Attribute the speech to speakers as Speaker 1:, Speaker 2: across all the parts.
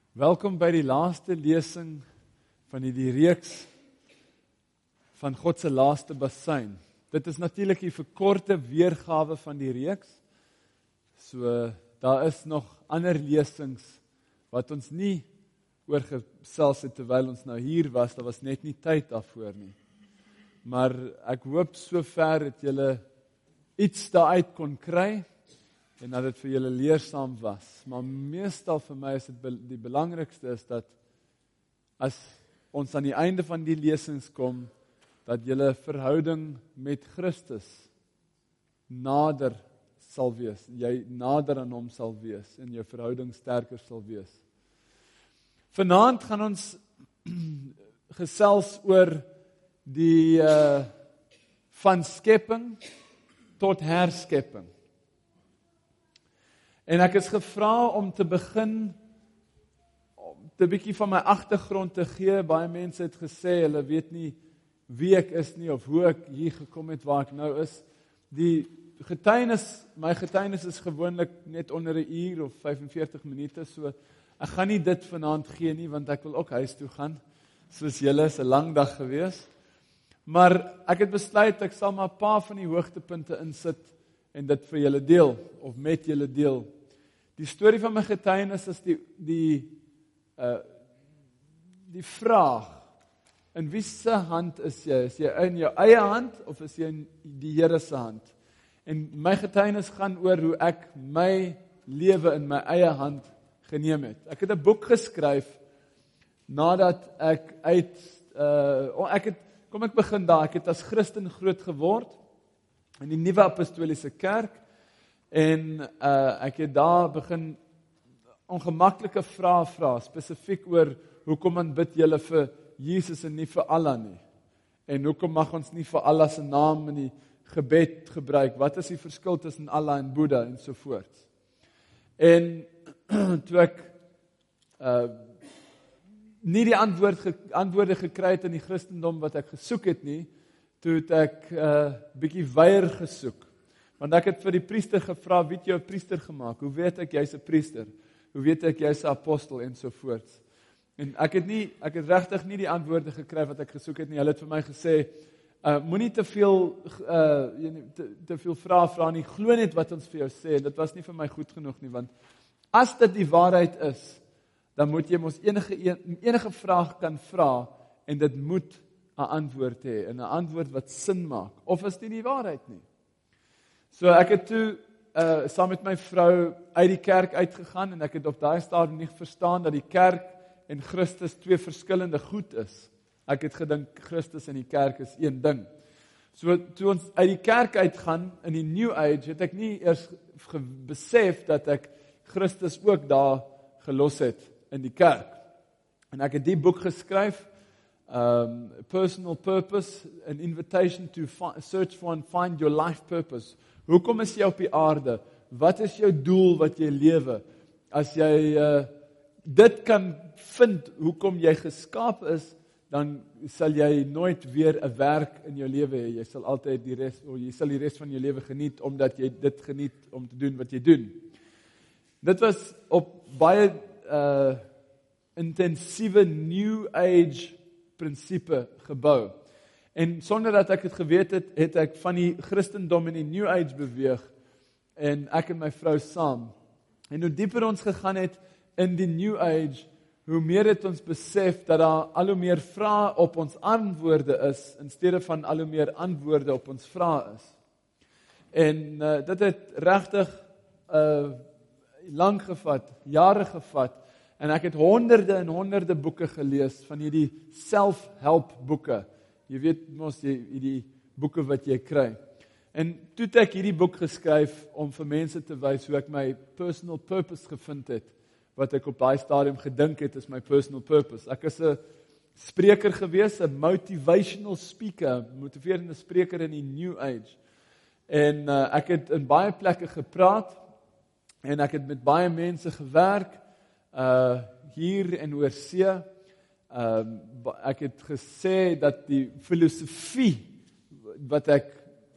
Speaker 1: Welkom by die laaste lesing van die reeks van God se laaste bassein. Dit is natuurlik die verkorte weergawe van die reeks. So daar is nog ander lesings wat ons nie oor gesels het terwyl ons nou hier was. Daar was net nie tyd daarvoor nie. Maar ek hoop sover het julle iets daaruit kon kry en dat dit vir julle leersaam was. Maar meestal vir my is dit die belangrikste is dat as ons aan die einde van die lesings kom, dat julle verhouding met Christus nader sal wees. Jy nader aan hom sal wees en jou verhouding sterker sal wees. Vanaand gaan ons gesels oor die van skepping tot herskepping. En ek is gevra om te begin om 'n bietjie van my agtergrond te gee. Baie mense het gesê hulle weet nie wie ek is nie of hoe ek hier gekom het waar ek nou is. My getuienis is gewoonlik net onder 'n uur of 45 minute, so ek gaan nie dit vanaand gee nie want ek wil ook huis toe gaan. Soos julle is 'n lang dag gewees. Maar ek het besluit ek sal maar 'n paar van die hoogtepunte insit en dit vir julle deel of met julle deel. Die storie van my getuienis is die vraag: in wie se hand is jy? Is jy in jou eie hand of is jy in die Here se hand? En my getuienis gaan oor hoe ek my lewe in my eie hand geneem het. Ek het 'n boek geskryf nadat ek kom ek begin daar. Ek het as Christen groot geword in die Nuwe Apostoliese Kerk en ek het daar begin ongemaklike vrae vra, spesifiek oor hoekom aanbid julle vir Jesus en nie vir Allah nie. En hoekom mag ons nie vir Allah se naam in die gebed gebruik? Wat is die verskil tussen Allah en Boeddha en so voort? En toe ek nie die antwoorde gekry het in die Christendom wat ek gesoek het nie, toe het ek bietjie weier gesoek. Want ek het vir die priester gevra, wie het jou 'n priester gemaak? Hoe weet ek jy's 'n priester? Hoe weet ek jy's 'n apostel en so voort? En ek het regtig nie die antwoorde gekry wat ek gesoek het nie. Hulle het vir my gesê, moenie te veel vra nie, glo net wat ons vir jou sê. En dit was nie vir my goed genoeg nie, want as dit die waarheid is, dan moet jy mos enige vraag kan vra en dit moet 'n antwoord hê, en 'n antwoord wat sin maak, of is dit nie die waarheid nie. So ek het toe saam met my vrou uit die kerk uitgegaan en ek het op daai stadium nie verstaan dat die kerk en Christus twee verskillende goed is. Ek het gedink Christus en die kerk is een ding. So toe ons uit die kerk uitgaan in die New Age, het ek nie eers besef dat ek Christus ook daar gelos het in die kerk. En ek het die boek geskryf, Personal Purpose, an invitation to search for and find your life purpose. Hoekom is jy op die aarde? Wat is jou doel wat jy lewe? As jy dit kan vind, hoekom jy geskaap is, dan sal jy nooit weer 'n werk in jou lewe hê. Jy sal altyd die res van jou lewe geniet, omdat jy dit geniet om te doen wat jy doen. Dit was op baie intensiewe New Age prinsipe gebou. En sonder dat ek het geweet het, het ek van die Christendom in die New Age beweeg, en ek en my vrou saam. En hoe dieper ons gegaan het in die New Age, hoe meer het ons besef dat daar al hoe meer vrae op ons antwoorde is, in steede van al hoe meer antwoorde op ons vrae is. En dit het regtig lang gevat, jare gevat, en ek het honderde en honderde boeke gelees, van hierdie self-help boeke. Jy weet mos die boeke wat jy kry. En toe het ek hierdie boek geskryf om vir mense te wys hoe ek my personal purpose gevind het, wat ek op daai stadium gedink het is my personal purpose. Ek is 'n spreker gewees, 'n motivational speaker, motiverende spreker in die New Age. En ek het in baie plekke gepraat, en ek het met baie mense gewerk, hier en oor see. Ek het gesê dat die filosofie wat ek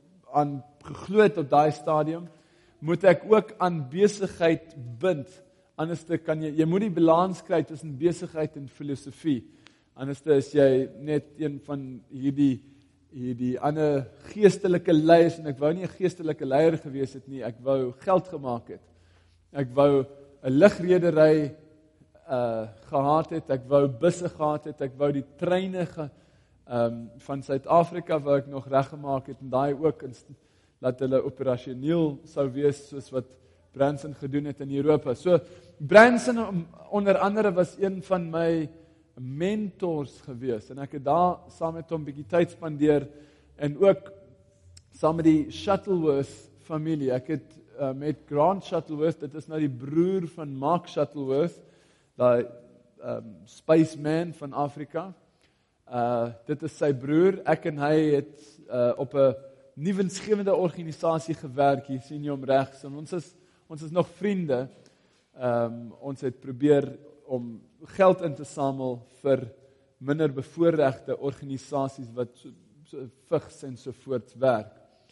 Speaker 1: aan geglo het op daai stadium, moet ek ook aan besigheid bind Anders kan jy moet die balans kry tussen besigheid en filosofie. Anders is jy net een van hierdie ander geestelike leiers, en ek wou nie 'n geestelike leier gewees het nie, ek wou geld gemaak het. Ek wou 'n lugredery gehad het, ek wou busse gehad het, ek wou die treine van Suid-Afrika wou ek nog reggemaak het, en daai ook dat hulle operasioneel sou wees, soos wat Branson gedoen het in Europa. So, Branson onder andere was een van my mentors gewees, en ek het daar saam met hom bietjie tyd spandeer, en ook saam met die Shuttleworth familie. Ek het met Grant Shuttleworth, dit is nou die broer van Mark Shuttleworth, die spaceman van Afrika. Dit is sy broer. Ek en hy het op 'n nuwensgewende organisasie gewerk, hier sien jy hom regs, en ons is nog vriende. Ons het probeer om geld in te samel vir minder bevoorregte organisasies wat so vigs en so voorts werk.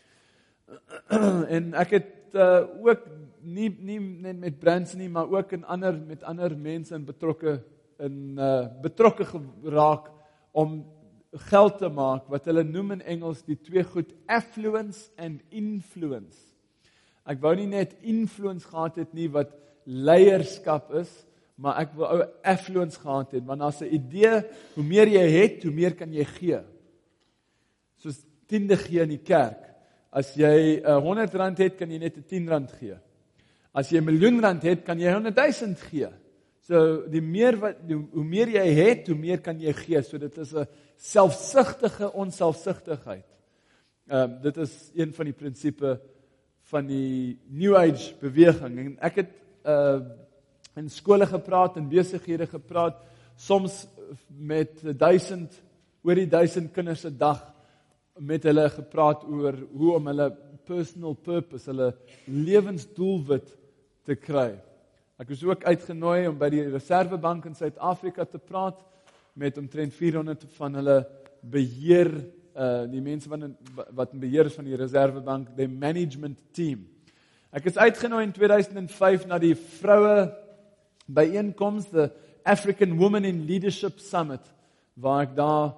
Speaker 1: En ek het ook nie net met Branson nie, maar ook met ander mense betrokke geraak om geld te maak, wat hulle noem in Engels die twee goed, affluence and influence. Ek wou nie net influence gehad het nie, wat leierskap is, maar ek wil ou affluence gehad het, want daar's 'n idee, hoe meer jy het, hoe meer kan jy gee. Soos tiende gee in die kerk. As jy R100 het, kan jy net R10 gee. As jy R1.000.000 het, kan jy 100.000 gee. So hoe meer jy het, hoe meer kan jy gee. So dit is 'n selfsugtige onselfsugtigheid. Dit is een van die prinsipe van die New Age beweging. En ek het in skole gepraat, in besighede gepraat, soms met oor die 1000 kinders 'n dag, met hulle gepraat oor hoe om hulle personal purpose, hulle lewensdoelwit te kry. Ek is ook uitgenooi om by die Reservebank in Suid-Afrika te praat, met omtrent 400 van hulle beheer, die mense wat in beheer is van die Reservebank, die management team. Ek is uitgenooi in 2005 na die vroue byeenkoms, the African Women in Leadership Summit, waar ek daar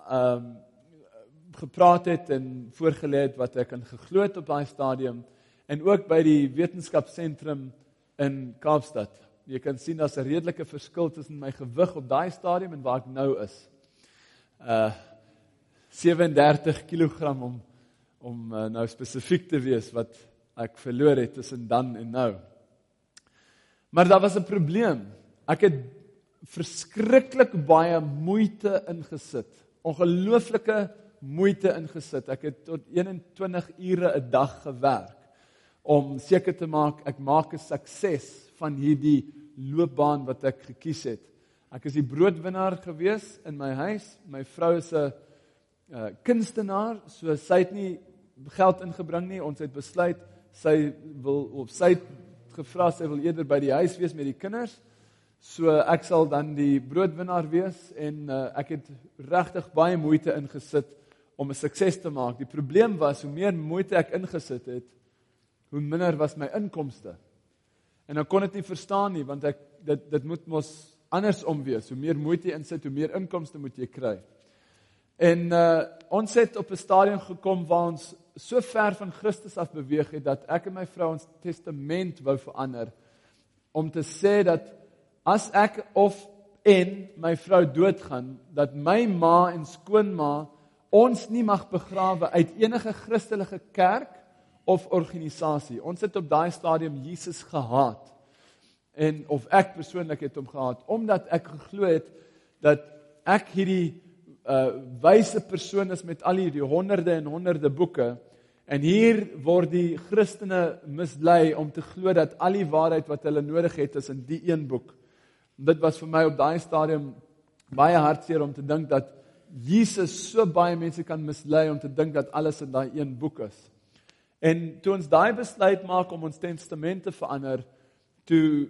Speaker 1: gepraat het en voorgelê het wat ek aan geglo het op daai stadium, en ook by die wetenskapsentrum in Kaapstad. Jy kan sien daar's 'n redelike verskil tussen my gewig op daai stadium en waar ek nou is. 37 kg om nou spesifiek te wees wat ek verloor het tussen dan en nou. Maar daar was 'n probleem. Ek het verskriklik baie moeite ingesit. Ongelooflike moeite ingesit. Ek het tot 21 ure 'n dag gewerk om seker te maak ek maak 'n sukses van hierdie loopbaan wat ek gekies het. Ek is die broodwinnaar gewees in my huis. My vrou is 'n kunstenaar, so sy het nie geld ingebring nie. Ons het besluit sy het gevra sy wil eerder by die huis wees met die kinders. So ek sal dan die broodwinnaar wees, en ek het regtig baie moeite ingesit om 'n sukses te maak. Die probleem was, hoe meer moeite ek ingesit het, hoe minder was my inkomste. En ek kon dit nie verstaan nie, want dit moet mos andersom wees. Hoe meer moeite jy insit, hoe meer inkomste moet jy kry. En ons het op 'n stadium gekom waar ons so ver van Christus af beweeg het, dat ek en my vrou ons testament wou verander, om te sê dat as ek en my vrou doodgaan, dat my ma en skoonma ons nie mag begrawe uit enige Christelike kerk of organisasie. Ons het op daai stadium Jesus gehaat, of ek persoonlik het hom gehaat, omdat ek geglo het dat ek hierdie wyse persoon is met al hierdie honderde en honderde boeke, en hier word die Christene mislei om te glo dat al die waarheid wat hulle nodig het is in die een boek. Dit was vir my op daai stadium baie hartseer om te dink dat Jesus so baie mense kan mislei om te dink dat alles in daai een boek is. En toe ons daai besluit maak om ons testament te verander, toe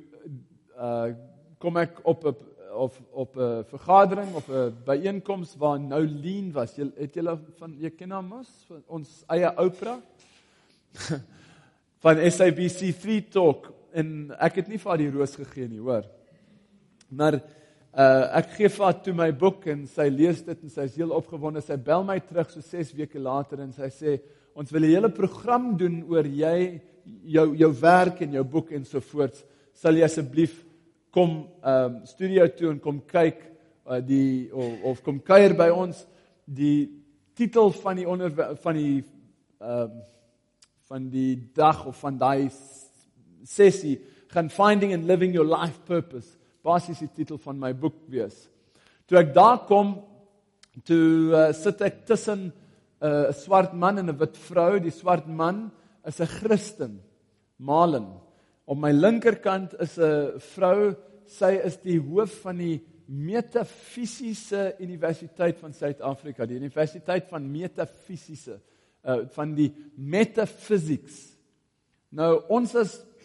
Speaker 1: kom ek op 'n vergadering, op 'n byeenkoms waar Nouleen was. Jy ken hom mos, ons eie Oprah van SABC3 Talk. en ek het nie vir haar die roos gegee nie, hoor. Maar ek gee vir haar toe my boek en sy lees dit en sy is heel opgewonde. Sy bel my terug so 6 weke later en sy sê, ons wil 'n hele program doen oor jou werk en jou boek en so voorts. Sal jy asseblief kom studio toe en kom kyk of kom kuier by ons. Die titel van die van die dag of van daai sessie gaan Finding and Living Your Life Purpose. Basies die titel van my boek wees. Toe ek daar kom, toe sit ek tussen 'n swart man en 'n wit vrou. Die swart man is 'n Christen, Malen. Op my linkerkant is 'n vrou, sy is die hoof van die Metafisiese Universiteit van Suid-Afrika, die Universiteit van Metafisiese, van die Metaphysics. Nou, ons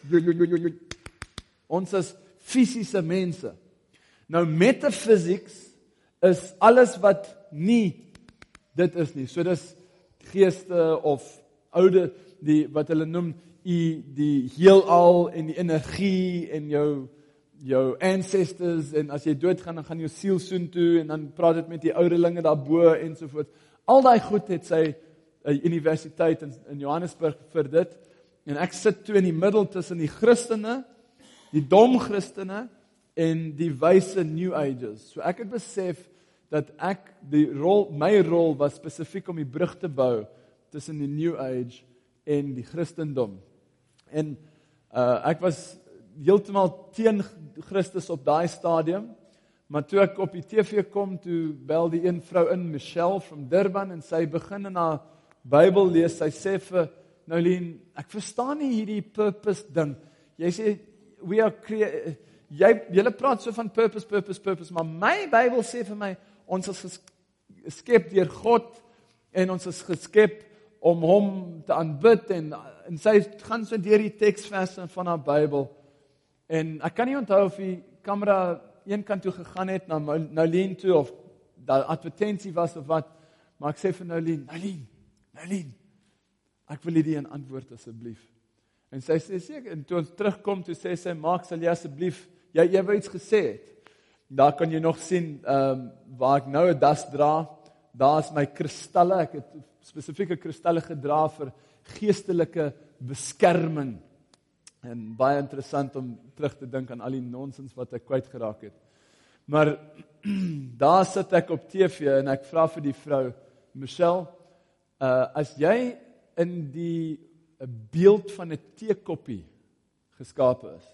Speaker 1: is fisiese mense. Nou, metaphysics is alles wat nie dit is nie. So dis geeste of oude, wat hulle noem, die heelal en die energie en jou ancestors, en as jy doodgaan, dan gaan jou siel soontoe, en dan praat dit met die ouderlinge daarbo, ensovoort. Al daai goed het sy universiteit in Johannesburg vir dit, en ek sit toe in die middel tussen die Christene, die dom Christene, en die wyse New Ages. So ek het besef, dat my rol was spesifiek om die brug te bou, tussen die New Age en die Christendom. En ek was heeltemal teen Christus op daai stadium, maar toe ek op die TV kom, toe bel die een vrou in, Michelle from Durban, en sy begin in haar Bybel lees, sy sê vir Nolien, ek verstaan nie hierdie purpose ding. Jy sê, julle praat so van purpose, maar my Bybel sê vir my, ons is geskep deur God, en ons is geskep om hom te aanbid, en sy gaan so deur die teksverse van haar Bybel, en ek kan nie onthou of die kamera een kant toe gegaan het, na Nolien toe, of daar advertensie was of wat, maar ek sê vir Nolien, ek wil hierdie een antwoord asseblief. En sy sê seker, en toe ons terugkom, toe sê sy, Mark, sal jy asseblief, jy wou iets gesê het. Daar kan jy nog sien, waar ek nou 'n das dra, daar is my kristalle, ek het spesifieke kristalle gedra vir geestelike beskerming. En baie interessant om terug te dink aan al die nonsens wat ek kwyt geraak het. Maar daar sit ek op TV en ek vra vir die vrou, Michelle, as jy in die beeld van 'n teekoppie geskape is,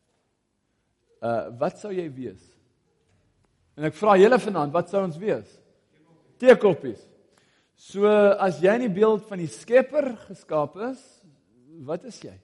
Speaker 1: wat sou jy wees? En ek vra julle vanaand, wat sou ons wees? Teekoppies. So, as jy in die beeld van die Skepper geskape is, wat is jy?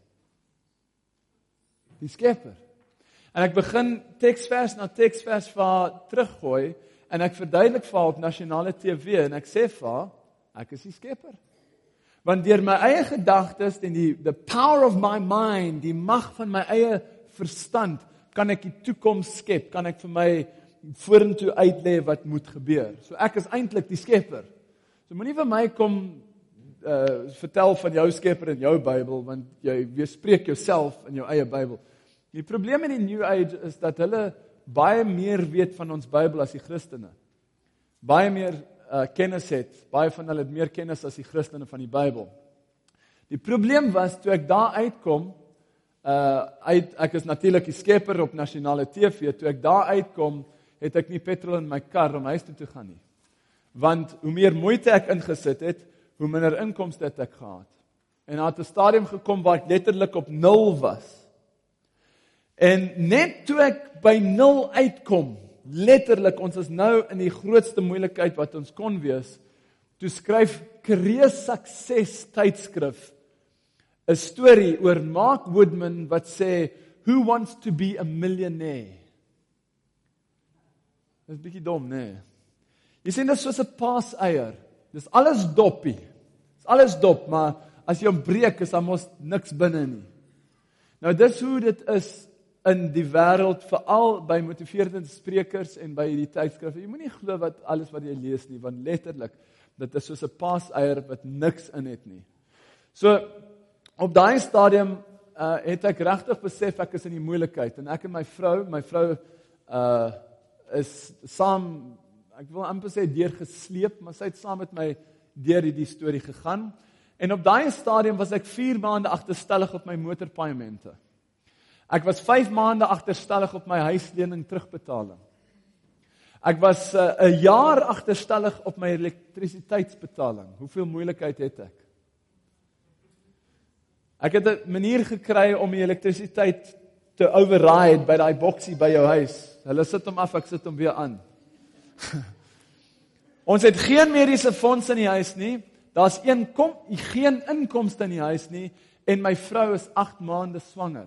Speaker 1: Die Skepper. En ek begin teksvers na teksvers vir haar teruggooi, en ek verduidelik vir haar op nasionale TV, en ek sê vir haar, ek is die Skepper. Want deur my eie gedagtes en the power of my mind, die mag van my eie verstand, kan ek die toekoms skep, kan ek vir my vorentoe uitlê wat moet gebeur. So ek is eintlik die Skepper. So moenie vir my kom vertel van jou Skepper in jou Bybel, want jy weerspreek jouself in jou eie Bybel. Die probleem met die New Age is dat hulle baie meer weet van ons Bybel as die Christene. Baie meer kennis het, baie van hulle het meer kennis as die Christene van die Bybel. Die probleem was, toe ek daar uitkom, ek is natuurlik die Skepper op nasionale TV, toe ek daar uitkom, het ek nie petrol in my kar om huis toe te gaan nie. Want hoe meer moeite ek ingesit het, hoe minder inkomste het ek gehad. En daar het 'n stadium gekom waar ek letterlik op 0 was. En net toe ek by 0 uitkom, letterlik, ons is nou in die grootste moeilikheid wat ons kon wees, toe skryf Career Success tydskrif 'n storie oor Mark Woodman wat sê, Who wants to be a millionaire? Dit is bietjie dom, nee. Jy sien, dit is soos 'n paaseier. Dis alles doppie. Dis alles dop, maar as jy hom breek, is daar mos niks binne nie. Nou, dis hoe dit is in die wêreld, veral by motiverende sprekers en by die tydskrifte. Jy moenie glo alles wat jy lees nie, want letterlik, dit is soos 'n paaseier wat niks in het nie. So, op daai stadium het ek regtig besef ek is in die moeilikheid en ek en my vrou is saam, ek wil amper sê deurgesleep, maar sy het saam met my deur hierdie storie gegaan. En op daai stadium was ek 4 maande agterstallig op my motorpaemente. Ek was 5 maande agterstallig op my huislening terugbetaling. Ek was 'n jaar agterstallig op my elektrisiteitsbetaling. Hoeveel moeilikheid het ek? Ek het 'n manier gekry om die elektrisiteit te override by daai boksie by jou huis. Hulle sit hom af, ek sit hom weer aan. Ons het geen mediese fonds in die huis nie. Daar's geen inkomste in die huis nie en my vrou is 8 maande swanger.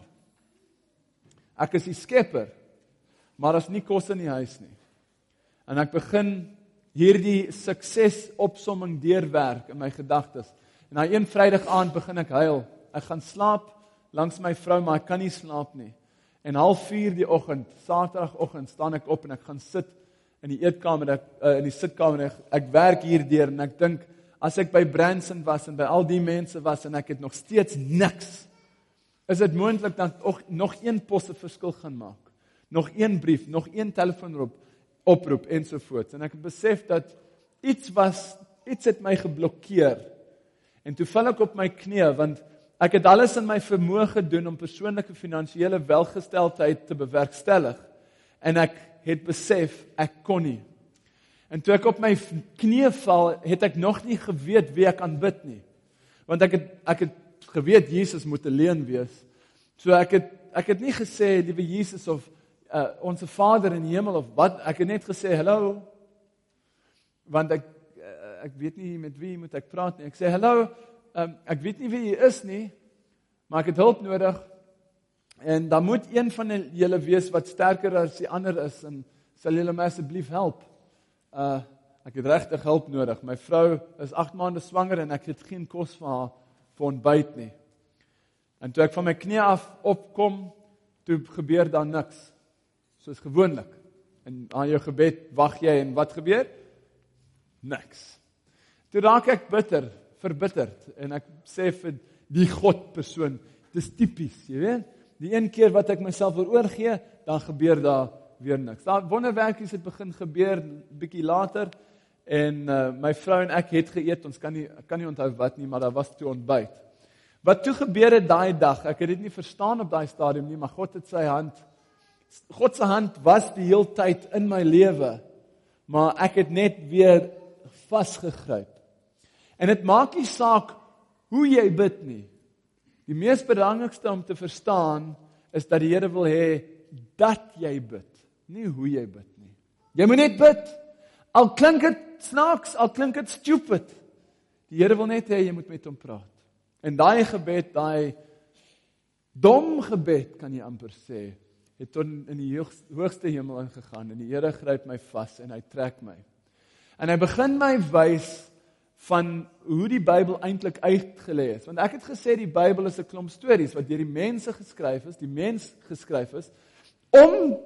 Speaker 1: Ek is die skepper, maar daar's nie kos in die huis nie. En ek begin hierdie suksesopsomming deurwerk in my gedagtes. En na een Vrydag aand begin ek huil. Ek gaan slaap langs my vrou, maar ek kan nie slaap nie. En 3:30 die oggend, Saterdagoggend, staan ek op en ek gaan sit in die eetkamer, in die sitkamer. Ek werk hier deur en ek dink, as ek by Branson was en by al die mense was en ek het nog steeds niks, is dit moontlik dat nog een pos 'n verskil gaan maak. Nog een brief, nog een telefoonoproep ensovoorts. En ek het besef dat iets het my geblokkeer. En toe val ek op my knieë, want ek het alles in my vermoë gedoen om persoonlike finansiële welgesteldheid te bewerkstellig. En ek het besef, ek kon nie. En toe ek op my knieë val, het ek nog nie geweet wie ek aanbid nie. Want ek het geweet Jesus moet alleen wees. So ek het nie gesê, liewe Jesus, of onse Vader in die hemel, of wat. Ek het net gesê, hallo. Want ek weet nie met wie moet ek praat nie. Ek sê, hallo, ek weet nie wie jy is nie, maar ek het hulp nodig. En dan moet een van julle wees wat sterker as die ander is, en sal julle my asseblief help. Ek het regtig hulp nodig. My vrou is 8 maande swanger en ek het geen kos vir haar vir ontbyt nie. En toe ek van my knie af opkom, toe gebeur daar niks. Soos gewoonlik. En aan jou gebed wag jy en wat gebeur? Niks. Toe raak ek verbitterd en ek sê vir die God-persoon, dis tipies, jy weet? Die een keer wat ek myself oorgee, dan gebeur daar weer niks. Daar wonderwerkies het begin gebeur bietjie later en my vrou en ek het geëet, ons kan nie onthou wat nie, maar daar was toe ontbyt. Wat toe gebeur het daai dag, ek het dit nie verstaan op daai stadium nie, maar God se hand was die hele tyd in my lewe, maar ek het net weer vasgegryp. En dit maak nie saak hoe jy bid nie. Die mees belangrikste om te verstaan is dat die Here wil hê dat jy bid, nie hoe jy bid nie. Jy moet net bid. Al klink dit snaaks, al klink dit stupid. Die Here wil net hê jy moet met hom praat. En daai gebed, daai dom gebed kan jy amper sê, het tot in die hoogste hemel ingegaan en die Here gryp my vas en hy trek my. En hy begin my wys van hoe die Bybel eintlik uitgelê is. Want ek het gesê die Bybel is 'n klomp stories wat deur die mense geskryf is, die mens geskryf is, om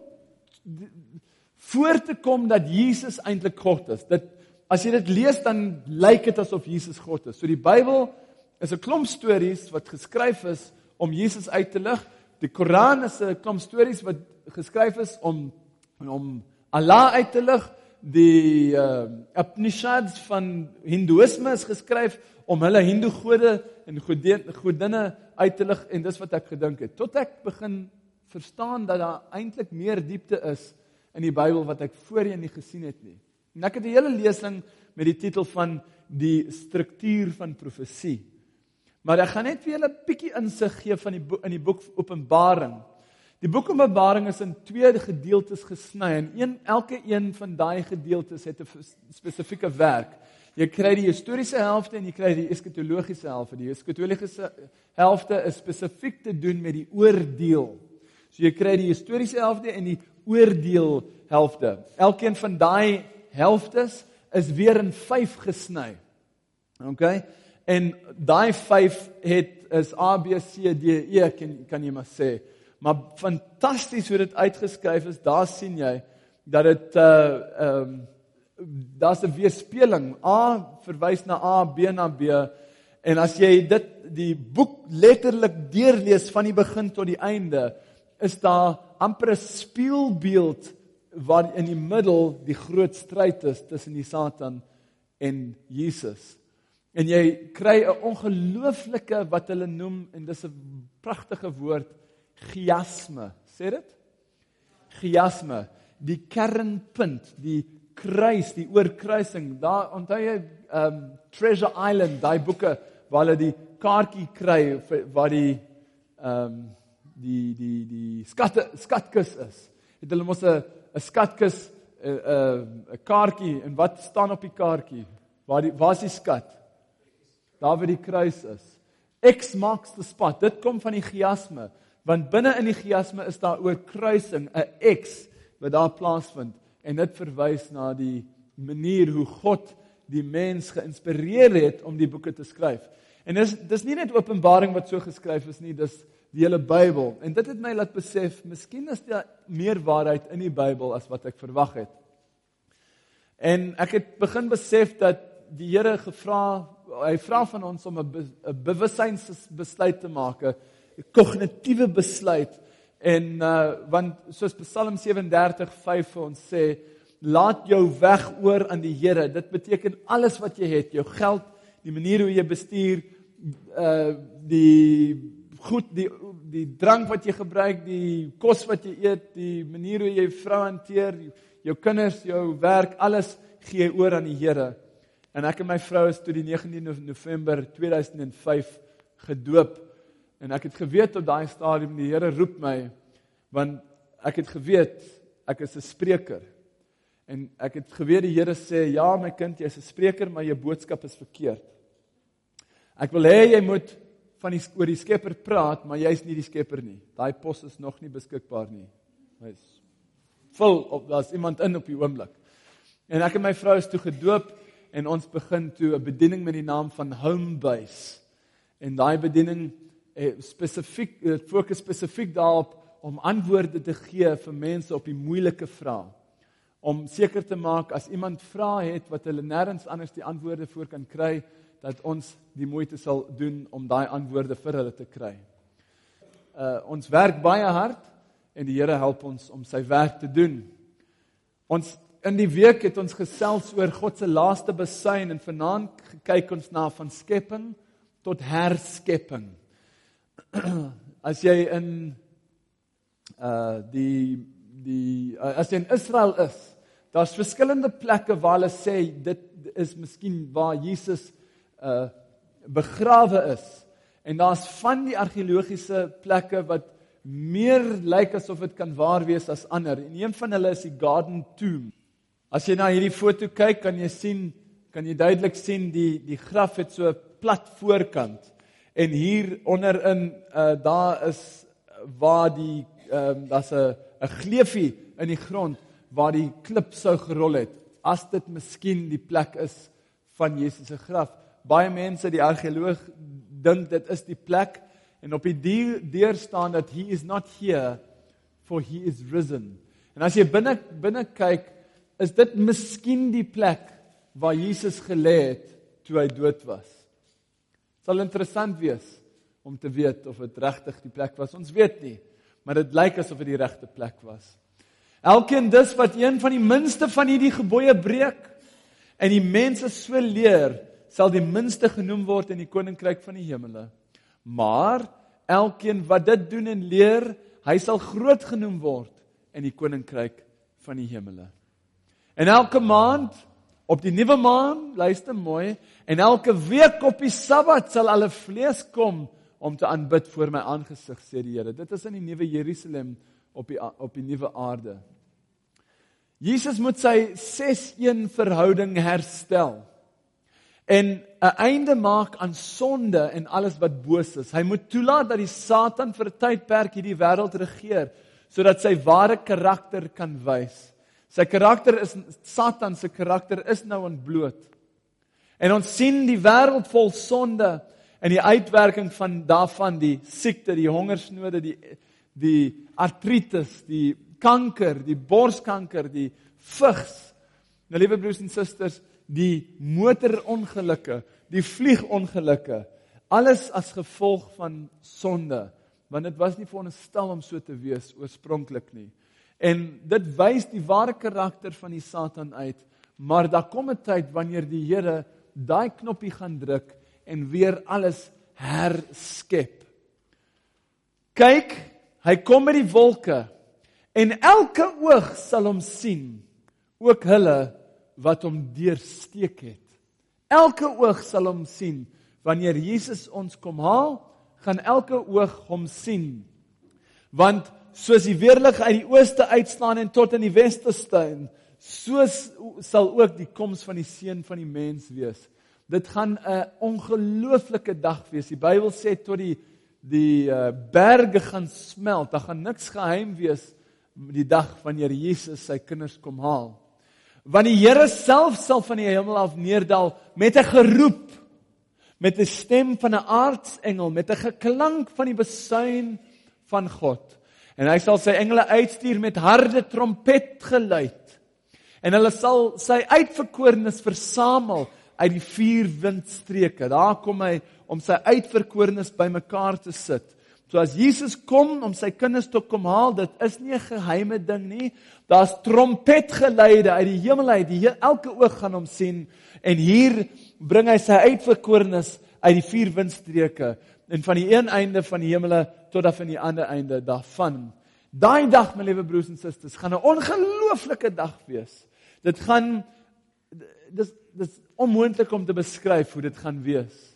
Speaker 1: voor te kom dat Jesus eintlik God is. As jy dit lees, dan lyk dit asof Jesus God is. So die Bybel is 'n klomp stories wat geskryf is om Jesus uit te lig. Die Koran is 'n klomp stories wat geskryf is om Allah uit te lig. Die Upanishads van Hindoeïsme is geskryf om hulle Hindoe gode en godinne uit te lig, en dis wat ek gedink het. Tot ek begin verstaan dat daar eintlik meer diepte is in die Bybel wat ek voorheen nie gesien het nie. En ek het 'n hele lesing met die titel van die struktuur van profesie. Maar ek gaan net vir julle 'n bietjie insig gee van in die boek Openbaring. Die boek Openbaring is in 2 gedeeltes gesny en elke een van daai gedeeltes het 'n spesifieke werk. Jy kry die historiese helfte en jy kry die eskatologiese helfte. Die eskatologiese helfte is spesifiek te doen met die oordeel. So jy kry die historiese helfte en die oordeel helfte. Elkeen van daai helftes is weer in 5 gesny. Okay? En daai 5 is A, B, C, D, E, kan jy maar sê. Maar fantasties hoe dit uitgeskryf is, daar sien jy dat dit daar's 'n weerspieëling. A verwys na A, B na B En as jy die boek letterlik deurlees van die begin tot die einde, is daar amper 'n spieelbeeld waar in die middel die groot stryd is tussen die Satan en Jesus. En jy kry 'n ongelooflike wat hulle noem, en dis 'n pragtige woord, chiasme. Sê dit? Chiasme, die kernpunt, die kruis, die oorkruising. Daar onthou jy Treasure Island, daai boeke waar hulle die kaartjie kry waar die skatkis is. Het hulle mos 'n skatkis, 'n kaartjie, en wat staan op die kaartjie? Waar is die skat? Daar waar die kruis is. X marks the spot. Dit kom van die chiasme, want binne in die chiasme is daar oorkruising, 'n X wat daar plaasvind, en dit verwys na die manier hoe God die mens geïnspireer het om die boeke te skryf. En dis nie net Openbaring wat so geskryf is nie, dis die hele Bybel. En dit het my laat besef, miskien is daar meer waarheid in die Bybel as wat ek verwag het. En ek het begin besef dat die Here hy vra van ons om 'n bewussynsbesluit te maak, 'n kognitiewe besluit. En want soos Psalm 37:5 vir ons sê, laat jou weg oor aan die Here. Dit beteken alles wat jy het, jou geld, die manier hoe jy bestuur, die drank wat jy gebruik, die kos wat jy eet, die manier hoe jy vrou hanteer, jou kinders, jou werk, alles gee jy oor aan die Here. En ek en my vrou is toe die 19 November 2005 gedoop. En ek het geweet op daai stadium, die Here roep my, want ek het geweet, ek is 'n spreker. En ek het geweet die Here sê, ja my kind, jy's 'n spreker, maar jou boodskap is verkeerd. Ek wil hê jy moet oor die Skepper praat, maar jy's nie die Skepper nie. Daai pos is nog nie beskikbaar nie. Hy's vol, daar's iemand in op die oomblik. En ek en my vrou is toe gedoop, en ons begin toe 'n bediening met die naam van Homebase. En daai bediening fokus spesifiek daarop om antwoorde te gee vir mense op die moeilike vrae. Om seker te maak as iemand vrae het wat hulle nêrens anders die antwoorde voor kan kry, dat ons die moeite sal doen om daai antwoorde vir hulle te kry. Ons werk baie hard en die Here help ons om sy werk te doen. Ons in die week het ons gesels oor God se laaste besuin en vanaand kyk ons na van skepping tot herskepping. As jy in as jy in Israel is, daar's verskillende plekke waar hulle sê dit is miskien waar Jesus begrawe is. En daar's van die argeologiese plekke wat meer lyk asof dit kan waar wees as ander. En een van hulle is die Garden Tomb. As jy na hierdie foto kyk, kan jy duidelik sien die graf het so 'n plat voorkant. En hier onderin daar is waar daar's 'n gleufie in die grond waar die klip sou gerol het, as dit miskien die plek is van Jesus se graf. Baie mense, die argeoloog, dink dit is die plek, en op die deur staan dat he is not here, for he is risen. En as jy binne kyk, is dit miskien die plek waar Jesus gelê het toe hy dood was. Het sal interessant wees om te weet of dit regtig die plek was. Ons weet nie, maar dit lyk asof dit die regte plek was. Elkeen dus wat een van die minste van hierdie gebooie breek en die mense so leer, sal die minste genoem word in die koninkryk van die hemele. Maar elkeen wat dit doen en leer, hy sal groot genoem word in die koninkryk van die hemele. En elke maand, op die nuwe maan, luister mooi, en elke week op die Sabbat sal alle vlees kom om te aanbid voor my aangesig, sê die Here. Dit is in die nuwe Jerusalem op die nuwe aarde. Jesus moet sy 6-1 verhouding herstel en 'n einde maak aan sonde en alles wat boos is. Hy moet toelaat dat die Satan vir 'n tydperk hierdie wêreld regeer, sodat sy ware karakter kan wys. Sy karakter is, Satan se karakter is nou ontbloot. En ons sien die wêreld vol sonde en die uitwerking van daarvan, die siekte, die hongersnode, die artritis, die kanker, die borskanker, die vigs. Nou liewe broers en susters, die motorongelukke, die vliegongelukke, Alles as gevolg van sonde, want dit was nie veronderstel om so te wees oorspronklik nie. En dit wys die ware karakter van die Satan uit, maar daar kom 'n tyd wanneer die Here daai knoppie gaan druk en weer alles herskep. Kyk, hy kom met die wolke en elke oog sal hom sien, ook hulle wat hom deursteek het. Elke oog sal hom sien. Wanneer Jesus ons kom haal, gaan elke oog hom sien. Want soos die weerlig uit die ooste uitslaan en tot in die weste steun, so sal ook die koms van die Seun van die mens wees. Dit gaan 'n ongelooflike dag wees. Die Bybel sê tot die berge gaan smelt. Daar gaan niks geheim wees die dag wanneer Jesus sy kinders kom haal. Want die Here self sal van die hemel af neerdal met 'n geroep, met 'n stem van 'n aartsengel, met 'n geklank van die besuin van God. En hy sal sy engele uitstuur met harde trompetgeluid. En hulle sal sy uitverkorenes versamel uit die 4 windstreke. Daar kom hy om sy uitverkorenes bymekaar te sit. So as Jesus kom om sy kinders te kom haal, dit is nie 'n geheime ding nie. Daar's trompetgeluide uit die hemel uit. Elke oog gaan hom sien. En hier bring hy sy uitverkorenes uit die 4 windstreke. En van die een einde van die hemele tot af aan die ander einde daarvan. Daai dag, my liewe broers en susters, gaan 'n ongelooflike dag wees. Dis onmoontlik om te beskryf hoe dit gaan wees.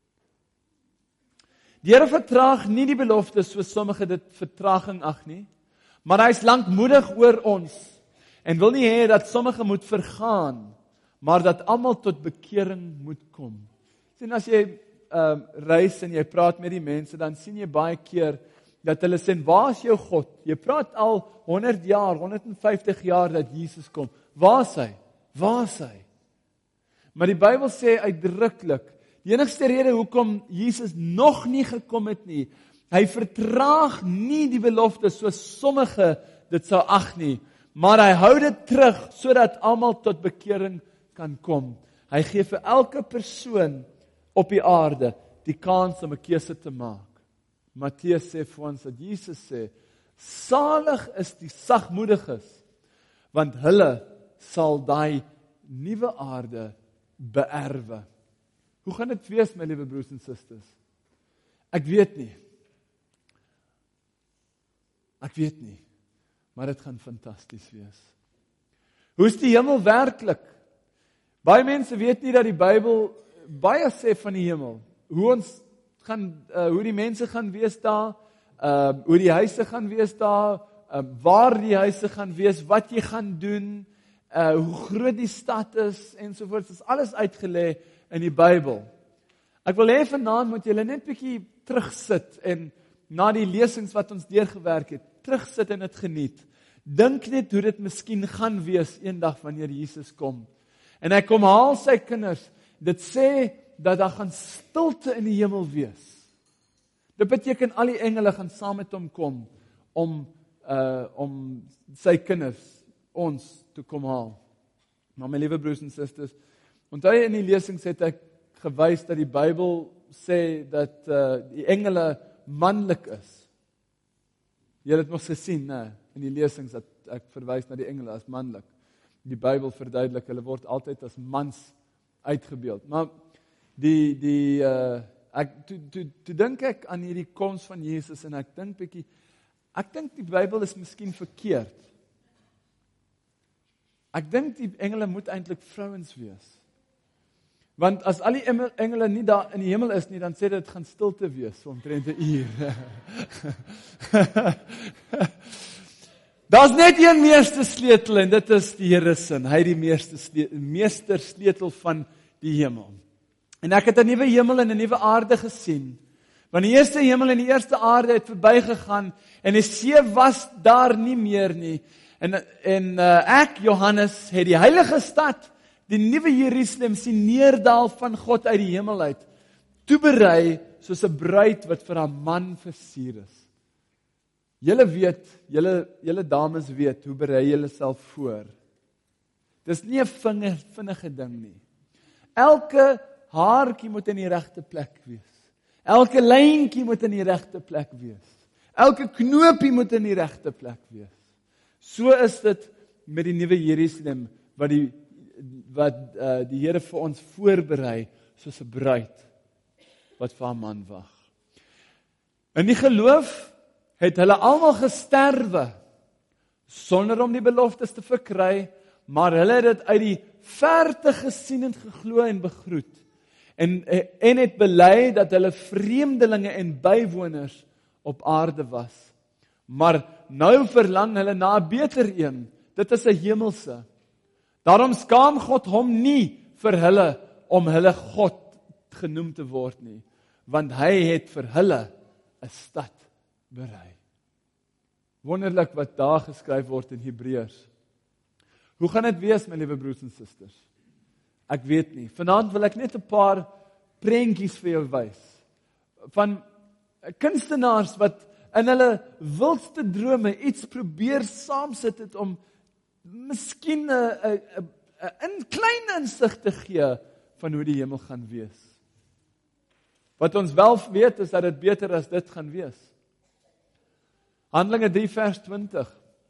Speaker 1: Die Here vertraag nie die beloftes soos sommige dit vertraging ag nie, maar hy is lankmoedig oor ons en wil nie hê dat sommige moet vergaan, maar dat almal tot bekering moet kom. Sien, as jy reis en jy praat met die mense, dan sien jy baie keer dat hulle sê, waar is jou God? Jy praat al 100 jaar, 150 jaar dat Jesus kom. Waar is hy? Waar is hy? Maar die Bybel sê uitdruklik, die enigste rede hoekom Jesus nog nie gekom het nie, hy vertraag nie die belofte soos sommige dit sou ag nie, maar hy hou dit terug sodat almal tot bekering kan kom. Hy gee vir elke persoon op die aarde die kans om 'n keuse te maak. Matteus sê vir ons dat Jesus sê, salig is die sagmoediges, want hulle sal daai nuwe aarde beerwe. Hoe gaan dit wees, my liewe broers en susters? Ek weet nie. Maar dit gaan fantasties wees. Hoe is die hemel werklik? Baie mense weet nie dat die Bybel baie sê van die hemel. Hoe die mense gaan wees daar, hoe die huise gaan wees daar, waar die huise gaan wees, wat jy gaan doen, hoe groot die stad is ensovoorts. Dit is alles uitgelê in die Bybel. Ek wil hê vanaand moet julle net bietjie terugsit en na die lesings wat ons deurgewerk het, terugsit en dit geniet. Dink net hoe dit miskien gaan wees eendag wanneer Jesus kom. En hy kom haal sy kinders. Dit sê dat daar gaan stilte in die hemel wees. Dit beteken al die engele gaan saam met hom kom om sy kinders, ons, te kom haal. Maar my liewe broers en susters, onthou jy in die lesings het ek gewys dat die Bybel sê dat die engele manlik is. Jy het mos gesien, né, in die lesings dat ek verwys na die engele as manlik. Die Bybel verduidelik, hulle word altyd as mans uitgebeeld. Maar toe dink ek aan hierdie koms van Jesus en ek dink die Bybel is miskien verkeerd. Ek dink die engele moet eintlik vrouens wees. Want as al die engele nie daar in die hemel is nie, dan sê dit gaan stilte wees, so omtrent 'n uur. Daar's net een meestersleutel en dit is die Here se. Hy het die meestersleutel van die hemel. En ek het 'n nuwe hemel en 'n nuwe aarde gesien. Want die eerste hemel en die eerste aarde het verbygegaan en die see was daar nie meer nie. En ek, Johannes, het die heilige stad, die nuwe Jerusalem sien neerdal van God uit die hemel uit, toeberei soos 'n bruid wat vir haar man versier is. Julle weet, julle dames weet, hoe berei julle self voor? Dis nie 'n vinnige ding nie. Elke haartjie moet in die regte plek wees. Elke lyntjie moet in die regte plek wees. Elke knoopie moet in die regte plek wees. So is dit met die nuwe Jerusalem wat die Here vir ons voorberei soos 'n bruid wat vir haar man wag. In die geloof het hulle almal gesterwe sonder om die beloftes te verkry, maar hulle het dit uit die verte gesien en geglo en begroet en het bely dat hulle vreemdelinge en bywoners op aarde was. Maar nou verlang hulle na 'n beter een. Dit is 'n hemelse. Daarom skaam God hom nie vir hulle om hulle God genoem te word nie, want hy het vir hulle 'n stad berei. Wonderlik wat daar geskryf word in Hebreërs. Hoe gaan dit wees, my liewe broers en susters? Ek weet nie. Vanaand wil ek net 'n paar prentjies vir jou wys van kunstenaars wat in hulle wildste drome iets probeer saamsit het om miskien 'n klein insig te gee van hoe die hemel gaan wees. Wat ons wel weet is dat dit beter as dit gaan wees. Handelinge 3 vers 20.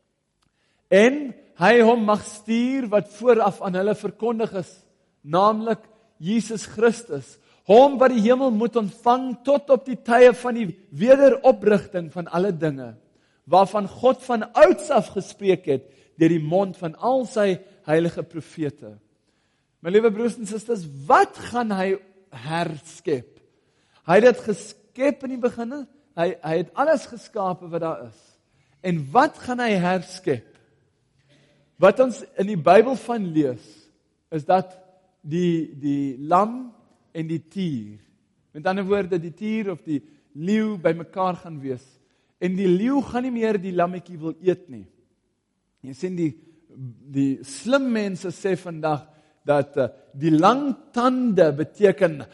Speaker 1: En hy hom mag stuur wat vooraf aan hulle verkondig is, naamlik Jesus Christus, hom wat die hemel moet ontvang tot op die tye van die wederoprigting van alle dinge, waarvan God van ouds af gespreek het deur die mond van al sy heilige profete. My liewe broers en susters, wat gaan hy herskep? Hy het dit geskep in die begin. Hy het alles geskape wat daar is. En wat gaan hy herskep? Wat ons in die Bybel van lees, is dat die lam en die tier, met ander woorde die tier of die leeu bymekaar gaan wees. En die leeu gaan nie meer die lammetjie wil eet nie. Jy sien die slim mense sê vandag dat die lang tande beteken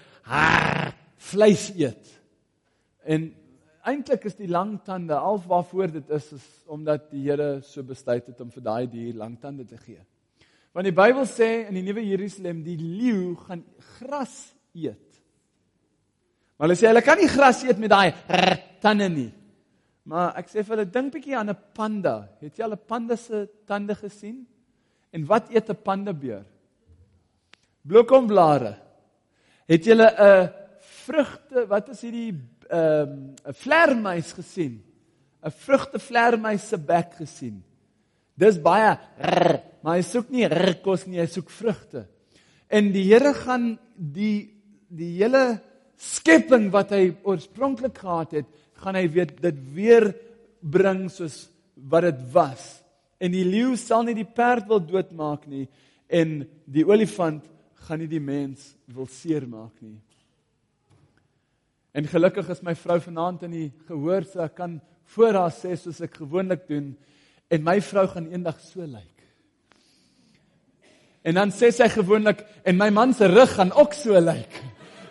Speaker 1: vleis eet. En eintlik is die lang tande al waarvoor dit is omdat die Here so besluit het om vir daai dier lang tande te gee. Want die Bybel sê in die nuwe Jerusalem die leeu gaan gras eet. Maar hulle sê hulle kan nie gras eet met daai tande nie. Maar ek sê vir hulle, dink bietjie aan 'n panda. Het jy al 'n panda se tande gesien? En wat eet 'n pandabeer? Bloekomblare. Het jy 'n vrugte, wat is hierdie 'n vleermuis gesien? 'n vrugtevleermuis se bek gesien. Dis baie maar hy soek nie kos nie, hy soek vrugte. En die Here gaan die hele skepping wat hy oorspronklik gehad het, gaan hy dit weer bring soos wat dit was. En die leeu sal nie die perd wil doodmaak nie, en die olifant gaan nie die mens wil seermaak nie. En gelukkig is my vrou vanaand in die gehoor, so ek kan voor haar sê soos ek gewoonlik doen, en my vrou gaan eendag so lyk. En dan sê sy gewoonlik, en my man se rug gaan ook so lyk.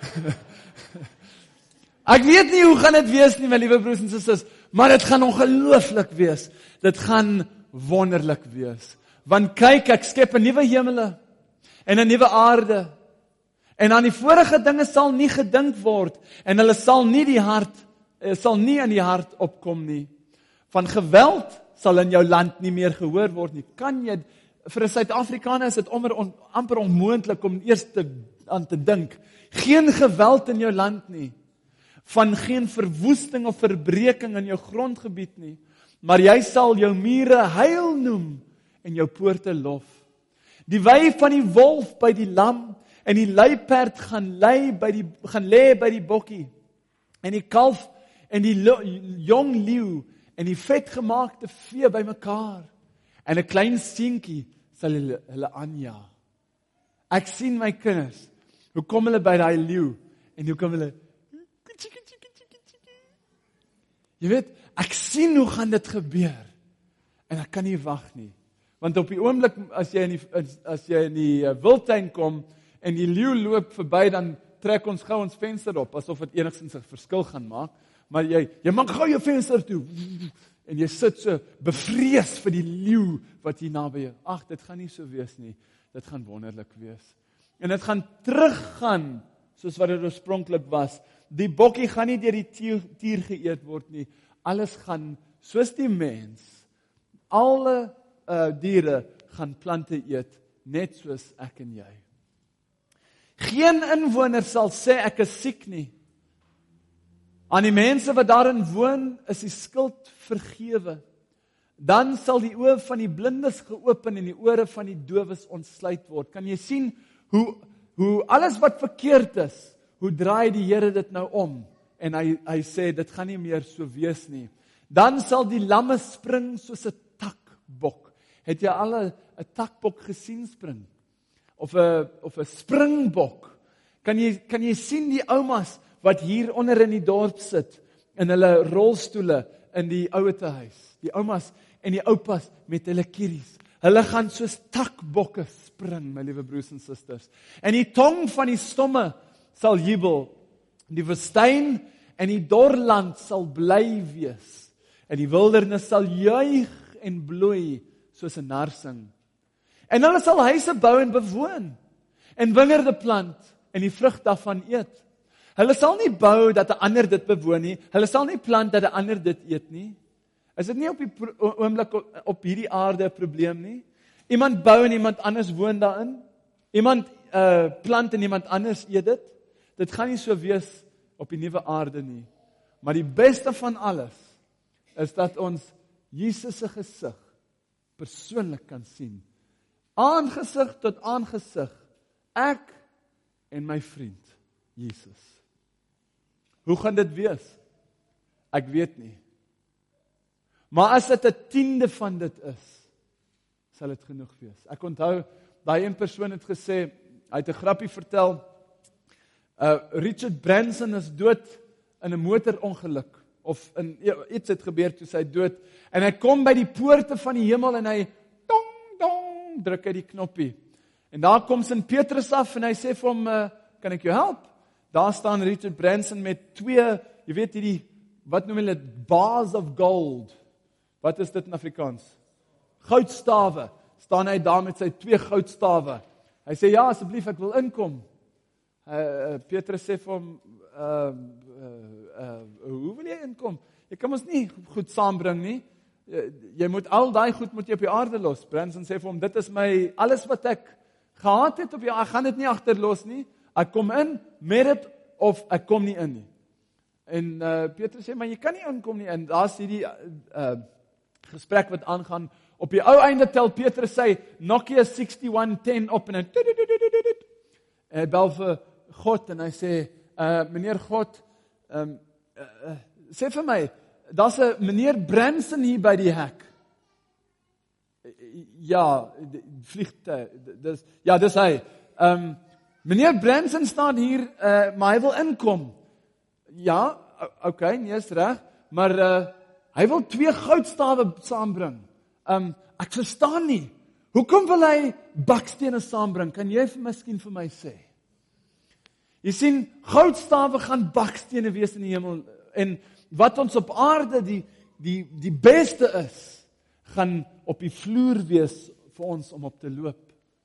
Speaker 1: Ek weet nie hoe gaan dit wees nie, my liewe broers en susters, maar dit gaan ongelooflik wees. Dit gaan wonderlik wees. Want kyk, ek skep 'n nuwe hemele en 'n nuwe aarde. En aan die vorige dinge sal nie gedink word en hulle sal nie in die hart opkom nie. Van geweld sal in jou land nie meer gehoor word nie. Kan jy vir 'n Suid-Afrikaner is dit amper onmoontlik om eers aan te dink. Geen geweld in jou land nie. Van geen verwoesting of verbreking in jou grondgebied nie. Maar jy sal jou mure heil noem en jou poorte lof. Die wy van die wolf by die lam en die luiperd gaan lê by die bokkie. En die kalf en die jong leeu en die vetgemaakte vee bymekaar. En 'n klein seentjie sal hulle aanjaag. Ek sien my kinders, hoe kom hulle by daai leeu en hoe kom hulle jy weet, ek sien hoe gaan dit gebeur. En ek kan nie wag nie. Want op die oomblik as jy in die wildtuin kom en die leeu loop verby, dan trek ons gou ons venster op asof dit enigstens 'n verskil gaan maak. Maar jy maak gou jou venster toe. En jy sit so bevrees vir die leeu wat hier naby jou. Ag, dit gaan nie so wees nie. Dit gaan wonderlik wees. En dit gaan teruggaan soos wat dit oorspronklik was. Die bokkie gaan nie deur die tier geëet word nie. Alles gaan soos die mens. Alle diere gaan plante eet, net soos ek en jy. Geen inwoner sal sê ek is siek nie. Aan die mense wat daarin woon, is die skuld vergewe. Dan sal die oë van die blindes geopen en die ore van die dowes ontsluit word. Kan jy sien hoe alles wat verkeerd is, hoe draai die Here dit nou om? En hy sê, dit gaan nie meer so wees nie. Dan sal die lamme spring soos 'n takbok. Het jy al 'n takbok gesien spring? Of 'n springbok? Kan jy sien die oumas wat hier onder in die dorp sit, in hulle rolstoele, in die ouetehuis, die oumas en die oupas met hulle kieries. Hulle gaan soos takbokke spring, my liewe broers en susters. En die tong van die stomme sal jubel. Die woestyn en die dorland sal bly wees. En die wildernis sal juig en bloei soos 'n narsing. En hulle sal huise bou en bewoon, en wingerde plant en die vrug daarvan eet. Hulle sal nie bou dat 'n ander dit bewoon nie. Hulle sal nie plant dat 'n ander dit eet nie. Is dit nie op die oomblik op hierdie aarde 'n probleem nie? Iemand bou en iemand anders woon daarin. Iemand plant en iemand anders eet dit. Dit gaan nie so wees op die nuwe aarde nie. Maar die beste van alles is dat ons Jesus se gesig persoonlik kan sien. Aangesig tot aangesig. Ek en my vriend Jesus. Hoe gaan dit wees? Ek weet nie. Maar as dit 'n tiende van dit is, sal dit genoeg wees. Ek onthou, daai een persoon het gesê, hy het 'n grappie vertel, Richard Branson is dood in 'n motorongeluk, of iets het gebeur toe sy dood, en hy kom by die poorte van die hemel, en hy, dong, dong, druk hy die knoppie, en daar kom Sint Petrus af, en hy sê vir hom, kan ek jou help? Daar staan Richard Branson met 2, jy weet hierdie, wat noem hulle, bars of gold. Wat is dit in Afrikaans? Goudstawe. Staan hy daar met sy 2 goudstawe. Hy sê, ja, asseblief, ek wil inkom. Petrus sê vir hom, hoe wil jy inkom? Jy kan ons nie goed saambring nie. Jy moet al daai goed moet jy op die aarde los. Branson sê vir hom, dit is my, alles wat ek gehad het op die aarde, ek gaan dit nie agterlos nie. Ek kom in met dit, of ek kom nie in nie. En Petrus sê, maar jy kan nie inkom nie. En daar is hierdie gesprek wat aangaan. Op die ou einde tel Petrus sy Nokia 6110 op, en hy bel vir God, en hy sê, meneer God, sê vir my, daar's 'n meneer Branson hier by die hek. Ja, vliegtuig, dis hy. Meneer Branson staan hier, maar hy wil inkom. Ja, okay, nee, is reg, maar hy wil 2 goudstawe saambring. Ek verstaan nie. Hoekom wil hy bakstene saambring? Kan jy miskien vir my sê? Jy sien, goudstawe gaan bakstene wees in die hemel, en wat ons op aarde die beste is, gaan op die vloer wees vir ons om op te loop.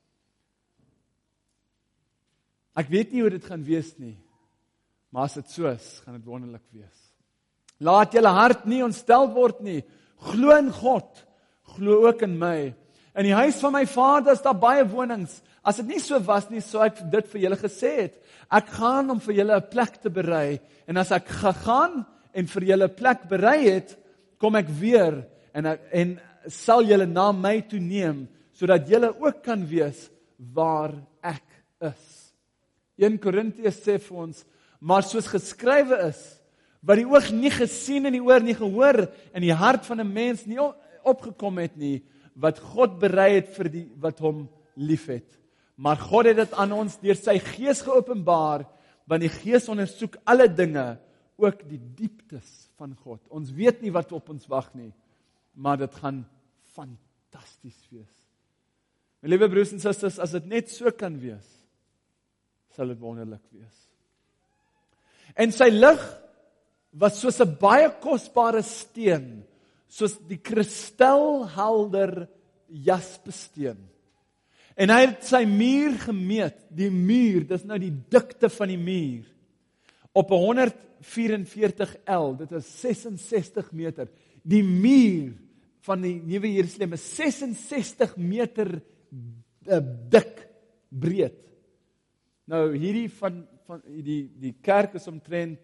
Speaker 1: Ek weet nie hoe dit gaan wees nie, maar as dit so is, gaan dit wonderlik wees. Laat julle hart nie ontstel word nie. Glo in God, glo ook in my. In die huis van my Vader is daar baie wonings. As dit nie so was nie, sou ek dit vir julle gesê het. Ek gaan om vir julle 'n plek te berei, en as ek gegaan en vir julle 'n plek berei het, kom ek weer en sal julle na my toe neem, sodat julle ook kan wees waar ek is. 1 Korintiërs sê vir ons, maar soos geskrywe is, wat die oog nie gesien en die oor nie gehoor en die hart van 'n mens nie opgekom het nie, wat God berei het vir die wat hom liefhet. Maar God het dit aan ons deur sy Gees geopenbaar, want die Gees ondersoek alle dinge, ook die dieptes van God. Ons weet nie wat op ons wag nie, maar dit gaan fantasties wees. My liewe broers en susters, as dit net so kan wees, sal dit wonderlik wees. En sy lig was soos 'n baie kosbare steen, soos die kristalhelder jaspissteen. En hy het sy muur gemeet, die muur, dis nou die dikte van die muur, op 144 L, dit is 66 meter. Die muur van die Nuwe Jerusalem is 66 meter dik, breed. Nou hierdie van die kerk is omtrent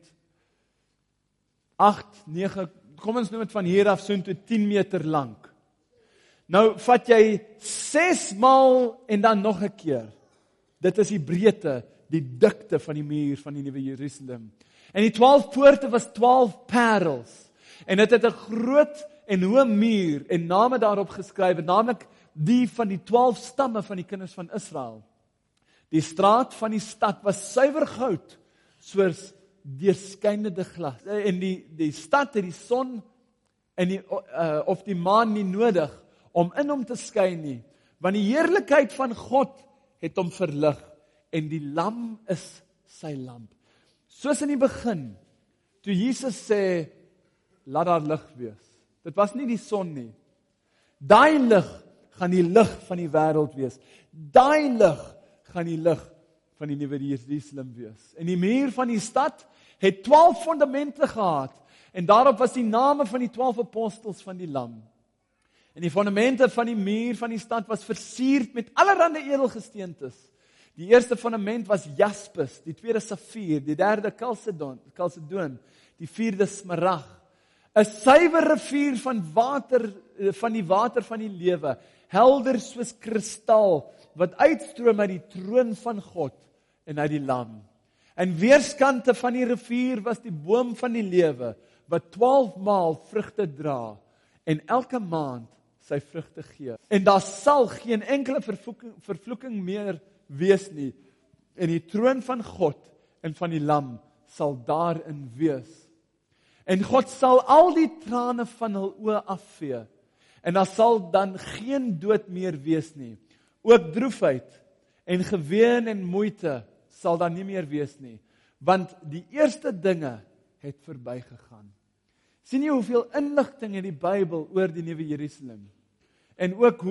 Speaker 1: 8, 9, kom ons noem dit van hier af soontoe 10 meter lank. Nou vat jy 6 maal en dan nog 'n keer. Dit is die breedte, die dikte van die muur van die Nuwe Jerusalem. En die 12 poorte was 12 parels. En dit het 'n groot en hoë muur en name daarop geskryf, naamlik die van die 12 stamme van die kinders van Israel. Die straat van die stad was suiwer goud, soos deurskynende glas. En die stad het die son en of die maan nie nodig om in hom te skyn nie, want die heerlikheid van God het hom verlig en die lam is sy lamp. Soos in die begin, toe Jesus sê, laat daar lig wees. Dit was nie die son nie. Daai lig gaan die lig van die wêreld wees. Daai lig gaan die lig van die Nuwe Jerusalem wees. En die muur van die stad het 12 fondamente gehad. En daarop was die name van die 12 apostels van die lam. En die fondamente van die muur van die stad was versierd met allerlei edelgesteentes. Die eerste fondament was jaspis, die tweede safier, die derde kalsedoon, die vierde smarag. 'n Suiwer rivier van die water van die lewe, helder soos kristal, wat uitstroom uit die troon van God en uit die lam. En weerskante van die rivier was die boom van die lewe, wat 12 maal vrugte dra, en elke maand sy vrugte gee. En daar sal geen enkele vervloeking meer wees nie, en die troon van God en van die lam sal daarin wees. En God sal al die trane van hul oë afvee, en daar sal dan geen dood meer wees nie. Ook droefheid en geween en moeite sal daar nie meer wees nie, want die eerste dinge het verbygegaan. Sien jy hoeveel inligting in die Bybel oor die Nuwe Jerusalem? En ook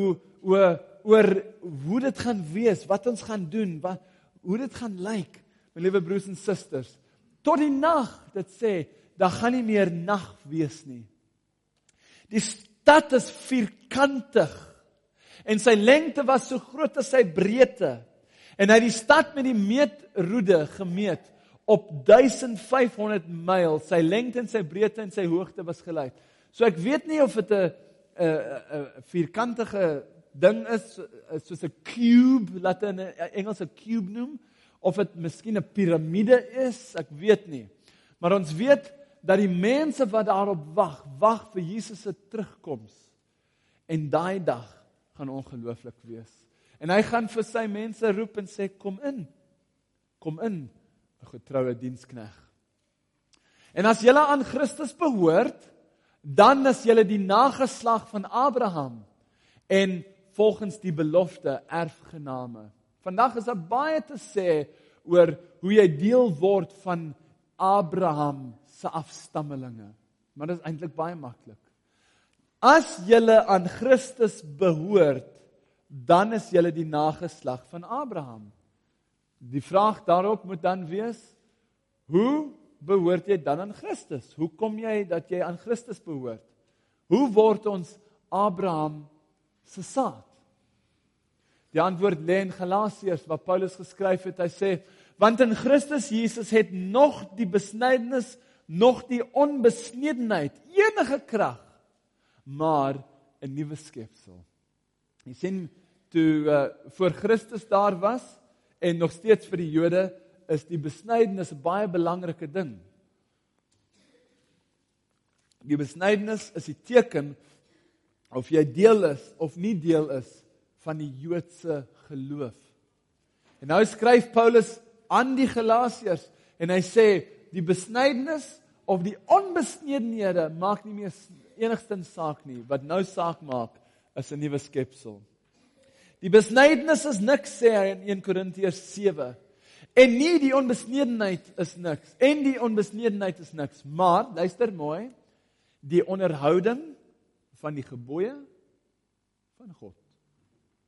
Speaker 1: oor hoe dit gaan wees, wat ons gaan doen, hoe dit gaan lyk, my liewe broers en susters. Tot die nag, dit sê, daar gaan nie meer nag wees nie. Die stad is vierkantig, en sy lengte was so groot as sy breedte. En hy het die stad met die meetroede gemeet op 1500 myl. Sy lengte en sy breedte en sy hoogte was gelyk. So ek weet nie of dit 'n vierkantige ding is, soos 'n cube, laat in Engels 'n cube noem, of dit miskien 'n piramide is, ek weet nie. Maar ons weet dat die mense wat daarop wag vir Jesus se terugkoms. En daai dag gaan ongelooflik wees. En hy gaan vir sy mense roep en sê, kom in, 'n getroue diensknegt. En as julle aan Christus behoort, dan is julle die nageslag van Abraham, en volgens die belofte erfgename. Vandag is daar baie te sê oor hoe jy deel word van Abraham se afstammelinge. Maar dit is eintlik baie maklik. As julle aan Christus behoort, dan is julle die nageslag van Abraham. Die vraag daarop moet dan wees, hoe behoort jy dan aan Christus? Hoe kom jy dat jy aan Christus behoort? Hoe word ons Abraham se saad? Die antwoord lê in Galasiërs, waar Paulus geskryf het, hy sê, want in Christus Jesus het nog die besnydenis, nog die onbesnedenheid, enige krag, maar 'n nuwe skepsel. Jy sien, toe voor Christus daar was, en nog steeds vir die Jode, is die besnydenis 'n baie belangrike ding. Die besnydenis is die teken of jy deel is of nie deel is van die Joodse geloof. En nou skryf Paulus aan die Galasiërs en hy sê die besnydenis of die onbesnedenhede maak nie meer enigstens saak nie. Wat nou saak maak is 'n nuwe skepsel. Die besnydenis is niks, sê hy in 1 Korintiërs 7. En nie die onbesnedenheid is niks. En die onbesnedenheid is niks. Maar, luister mooi, die onderhouding van die gebooie van God.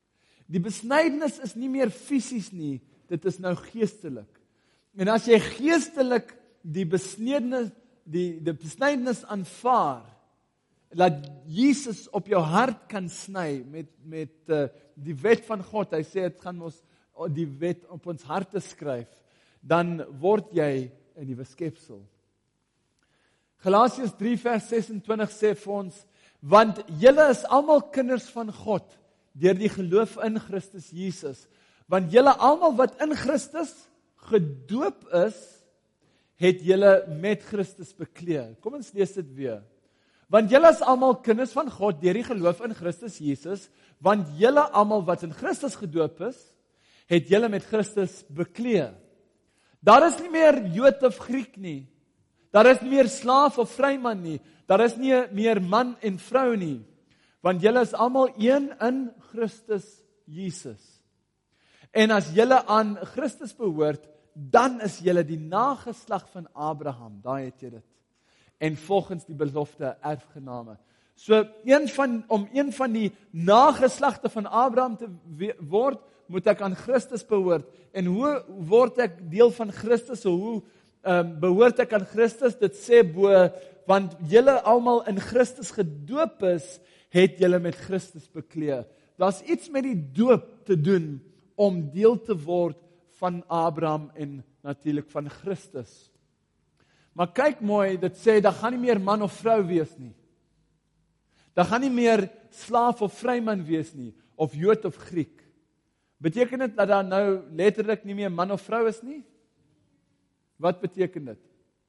Speaker 1: Die besnydenis is nie meer fisies nie, dit is nou geestelik. En as jy geestelik die besnydenis aanvaar, dat Jesus op jou hart kan sny met die wet van God, hy sê, het gaan ons die wet op ons harte skryf, dan word jy 'n nuwe skepsel. Galasiërs 3 vers 26 sê vir ons, want julle is almal kinders van God, deur die geloof in Christus Jesus. Want julle almal wat in Christus gedoop is, het julle met Christus bekleed. Kom ons lees dit weer. Want julle is almal kinders van God deur die geloof in Christus Jesus, want julle almal wat in Christus gedoop is, het julle met Christus bekleed. Daar is nie meer Jood of Griek nie. Daar is nie meer slaaf of vryman nie. Daar is nie meer man en vrou nie. Want julle is almal een in Christus Jesus. En as julle aan Christus behoort, dan is julle die nageslag van Abraham. Daai het jy dit. En volgens die belofte erfgename. So om een van die nageslagte van Abraham te word, moet ek aan Christus behoort. En hoe word ek deel van Christus? Hoe behoort ek aan Christus? Dit sê bo, want julle almal in Christus gedoop is, het julle met Christus bekleed. Daar's iets met die doop te doen om deel te word van Abraham en natuurlik van Christus. Maar kyk mooi, dit sê, daar gaan nie meer man of vrou wees nie. Daar gaan nie meer slaaf of vryman wees nie, of Jood of Griek. Beteken dit dat daar nou letterlik nie meer man of vrou is nie? Wat beteken dit?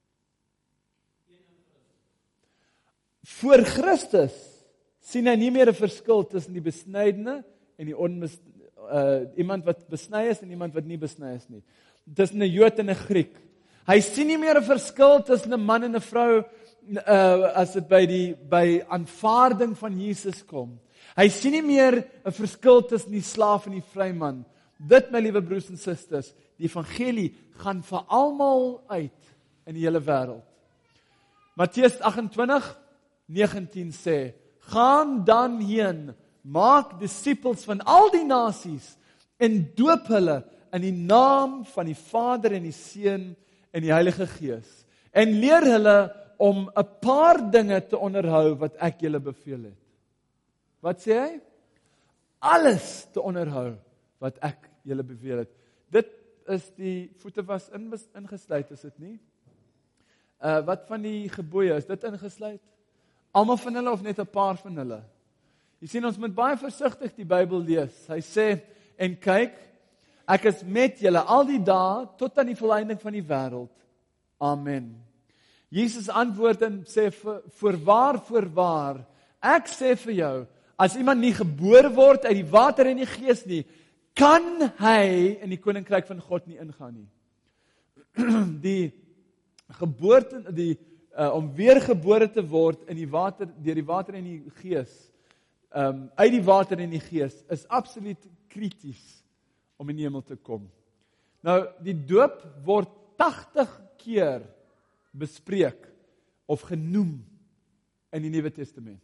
Speaker 1: Voor Christus sien hy nie meer 'n verskil tussen die besnydene en die iemand wat besny is en iemand wat nie besny is nie. Tussen 'n Jood en 'n Griek. Hy sien nie meer 'n verskil tussen 'n man en 'n vrou as dit by aanvaarding van Jesus kom. Hy sien nie meer 'n verskil tussen die slaaf en die vryman. Dit, my liewe broers en susters, die evangelie gaan vir almal uit in die hele wêreld. Matteus 28:19 sê, gaan dan heen, maak disippels van al die nasies en doop hulle in die naam van die Vader en die Seun en die Heilige Gees. En leer hulle om 'n paar dinge te onderhou wat ek julle beveel het. Wat sê hy? Alles te onderhou wat ek julle beveel het. Dit is die voete was ingesluit, is dit nie? Wat van die gebooie, is dit ingesluit? Almal van hulle of net 'n paar van hulle? Jy sien, ons moet baie versigtig die Bybel lees. Hy sê, en kyk, ek is met julle al die dae tot aan die volëinding van die wêreld. Amen. Jesus antwoord en sê, voorwaar, ek sê vir jou, as iemand nie gebore word uit die water en die gees nie, kan hy in die koninkryk van God nie ingaan nie. Die geboorte, om weergebore te word in die water, deur die water en die gees, uit die water en die gees, is absoluut krities om in die hemel te kom. Nou, die doop word 80 keer bespreek of genoem in die Nuwe Testament.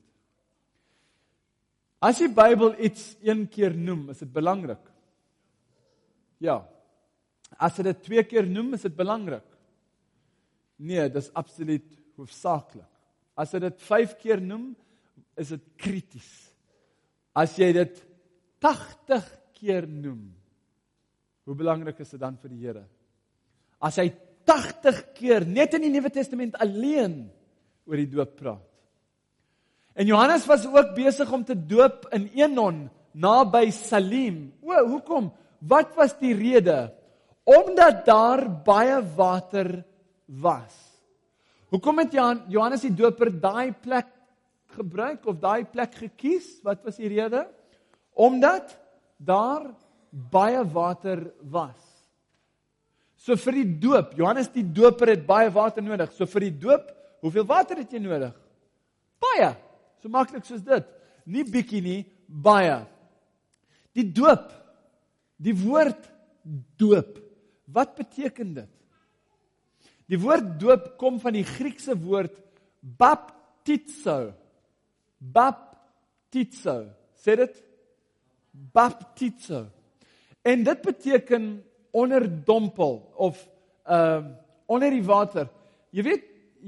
Speaker 1: As die Bybel iets een keer noem, is dit belangrik. Ja. As dit 2 keer noem, is dit belangrik. Nee, dis absoluut hoofsaaklik. As dit 5 keer noem, is dit krities. As jy dit 80 keer noem, hoe belangrik is dit dan vir die Here? As hy 80 keer, net in die Nuwe Testament alleen, oor die doop praat. En Johannes was ook besig om te doop in Enon, naby Salim. Hoekom? Wat was die rede? Omdat daar baie water was. Hoekom het Johannes die doper daai plek gebruik, of daai plek gekies? Wat was die rede? Omdat daar baie water was. So vir die doop, Johannes die doper het baie water nodig. So vir die doop, hoeveel water het jy nodig? Baie. So maklik soos dit. Nie bietjie nie, baie. Die doop, die woord doop, wat beteken dit? Die woord doop kom van die Griekse woord baptizo. Baptizo. Sê dit? baptizo. En dit beteken onderdompel of onder die water. Jy weet,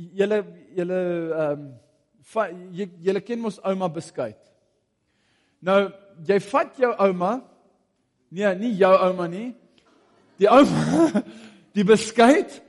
Speaker 1: julle ken mos ouma beskuit. Nou, jy vat jou ouma, nee, nie jou ouma nie, die ouma, die beskuit,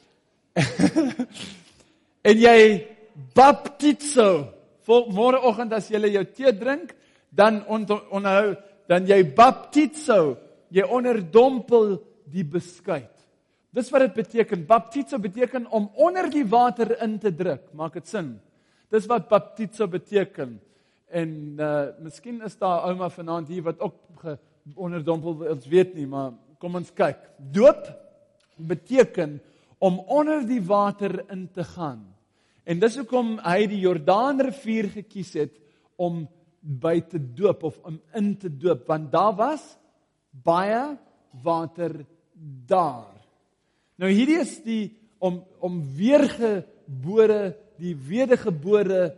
Speaker 1: en jy baptizo. Môreoggend as jy jou tee drink, dan onthou, dan jy baptizo, jy onderdompel die beskuit. Dis wat dit beteken. Baptizo beteken om onder die water in te druk. Maak dit sin? Dis wat baptizo beteken. En miskien is daar ouma vanaand hier wat ook onderdompel, ons weet nie, maar kom ons kyk. Doop beteken om onder die water in te gaan. En dis hoekom hy die Jordaanrivier gekies het om by te doop of om in te doop, want daar was baie water daar. Nou hierdie is die om weergebore, die wedergebore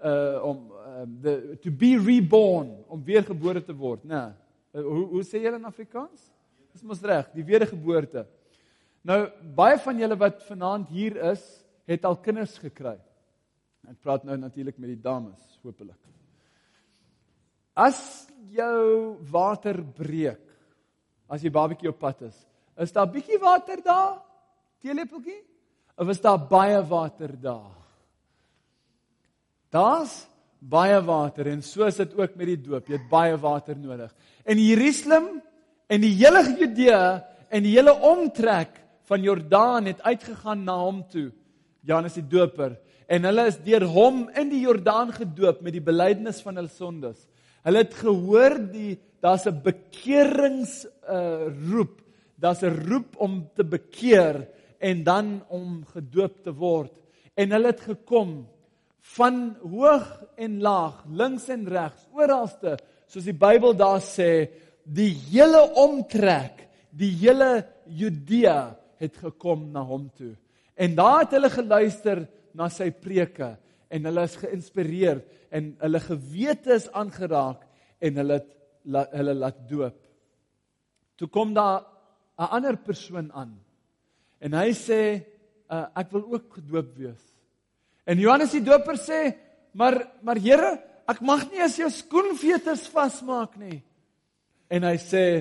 Speaker 1: to be reborn, om weergebore te word, né? Hoe sê julle in Afrikaans? Dis mos reg, die wedergeboorte. Nou baie van julle wat vanaand hier is, het al kinders gekry. Ek praat nou natuurlik met die dames, hopelik. As jou water breek, as jy babatjie op pad is daar bietjie water daar? Teelepeltjie? Of is daar baie water daar? Daar's baie water en so is dit ook met die doop. Jy het baie water nodig. En Jerusalem en die hele Judea en die hele omtrek van Jordaan het uitgegaan na hom toe. Johannes die Doper. En hulle is deur hom in die Jordaan gedoop met die belydenis van hulle sondes. Hulle het gehoor daar's 'n bekeringsroep. Daar's 'n roep om te bekeer en dan om gedoop te word. En hulle het gekom van hoog en laag, links en regs, oralste, soos die Bybel daar sê, die hele omtrek, die hele Judea het gekom na hom toe. En daar het hulle geluister na sy preke en hulle is geïnspireer en hulle gewete is aangeraak en hulle laat doop. Toe kom daar 'n ander persoon aan en hy sê, ek wil ook gedoop wees. En Johannes die Doper sê, maar Here, ek mag nie as jou skoenveters vasmaak nie. En hy sê,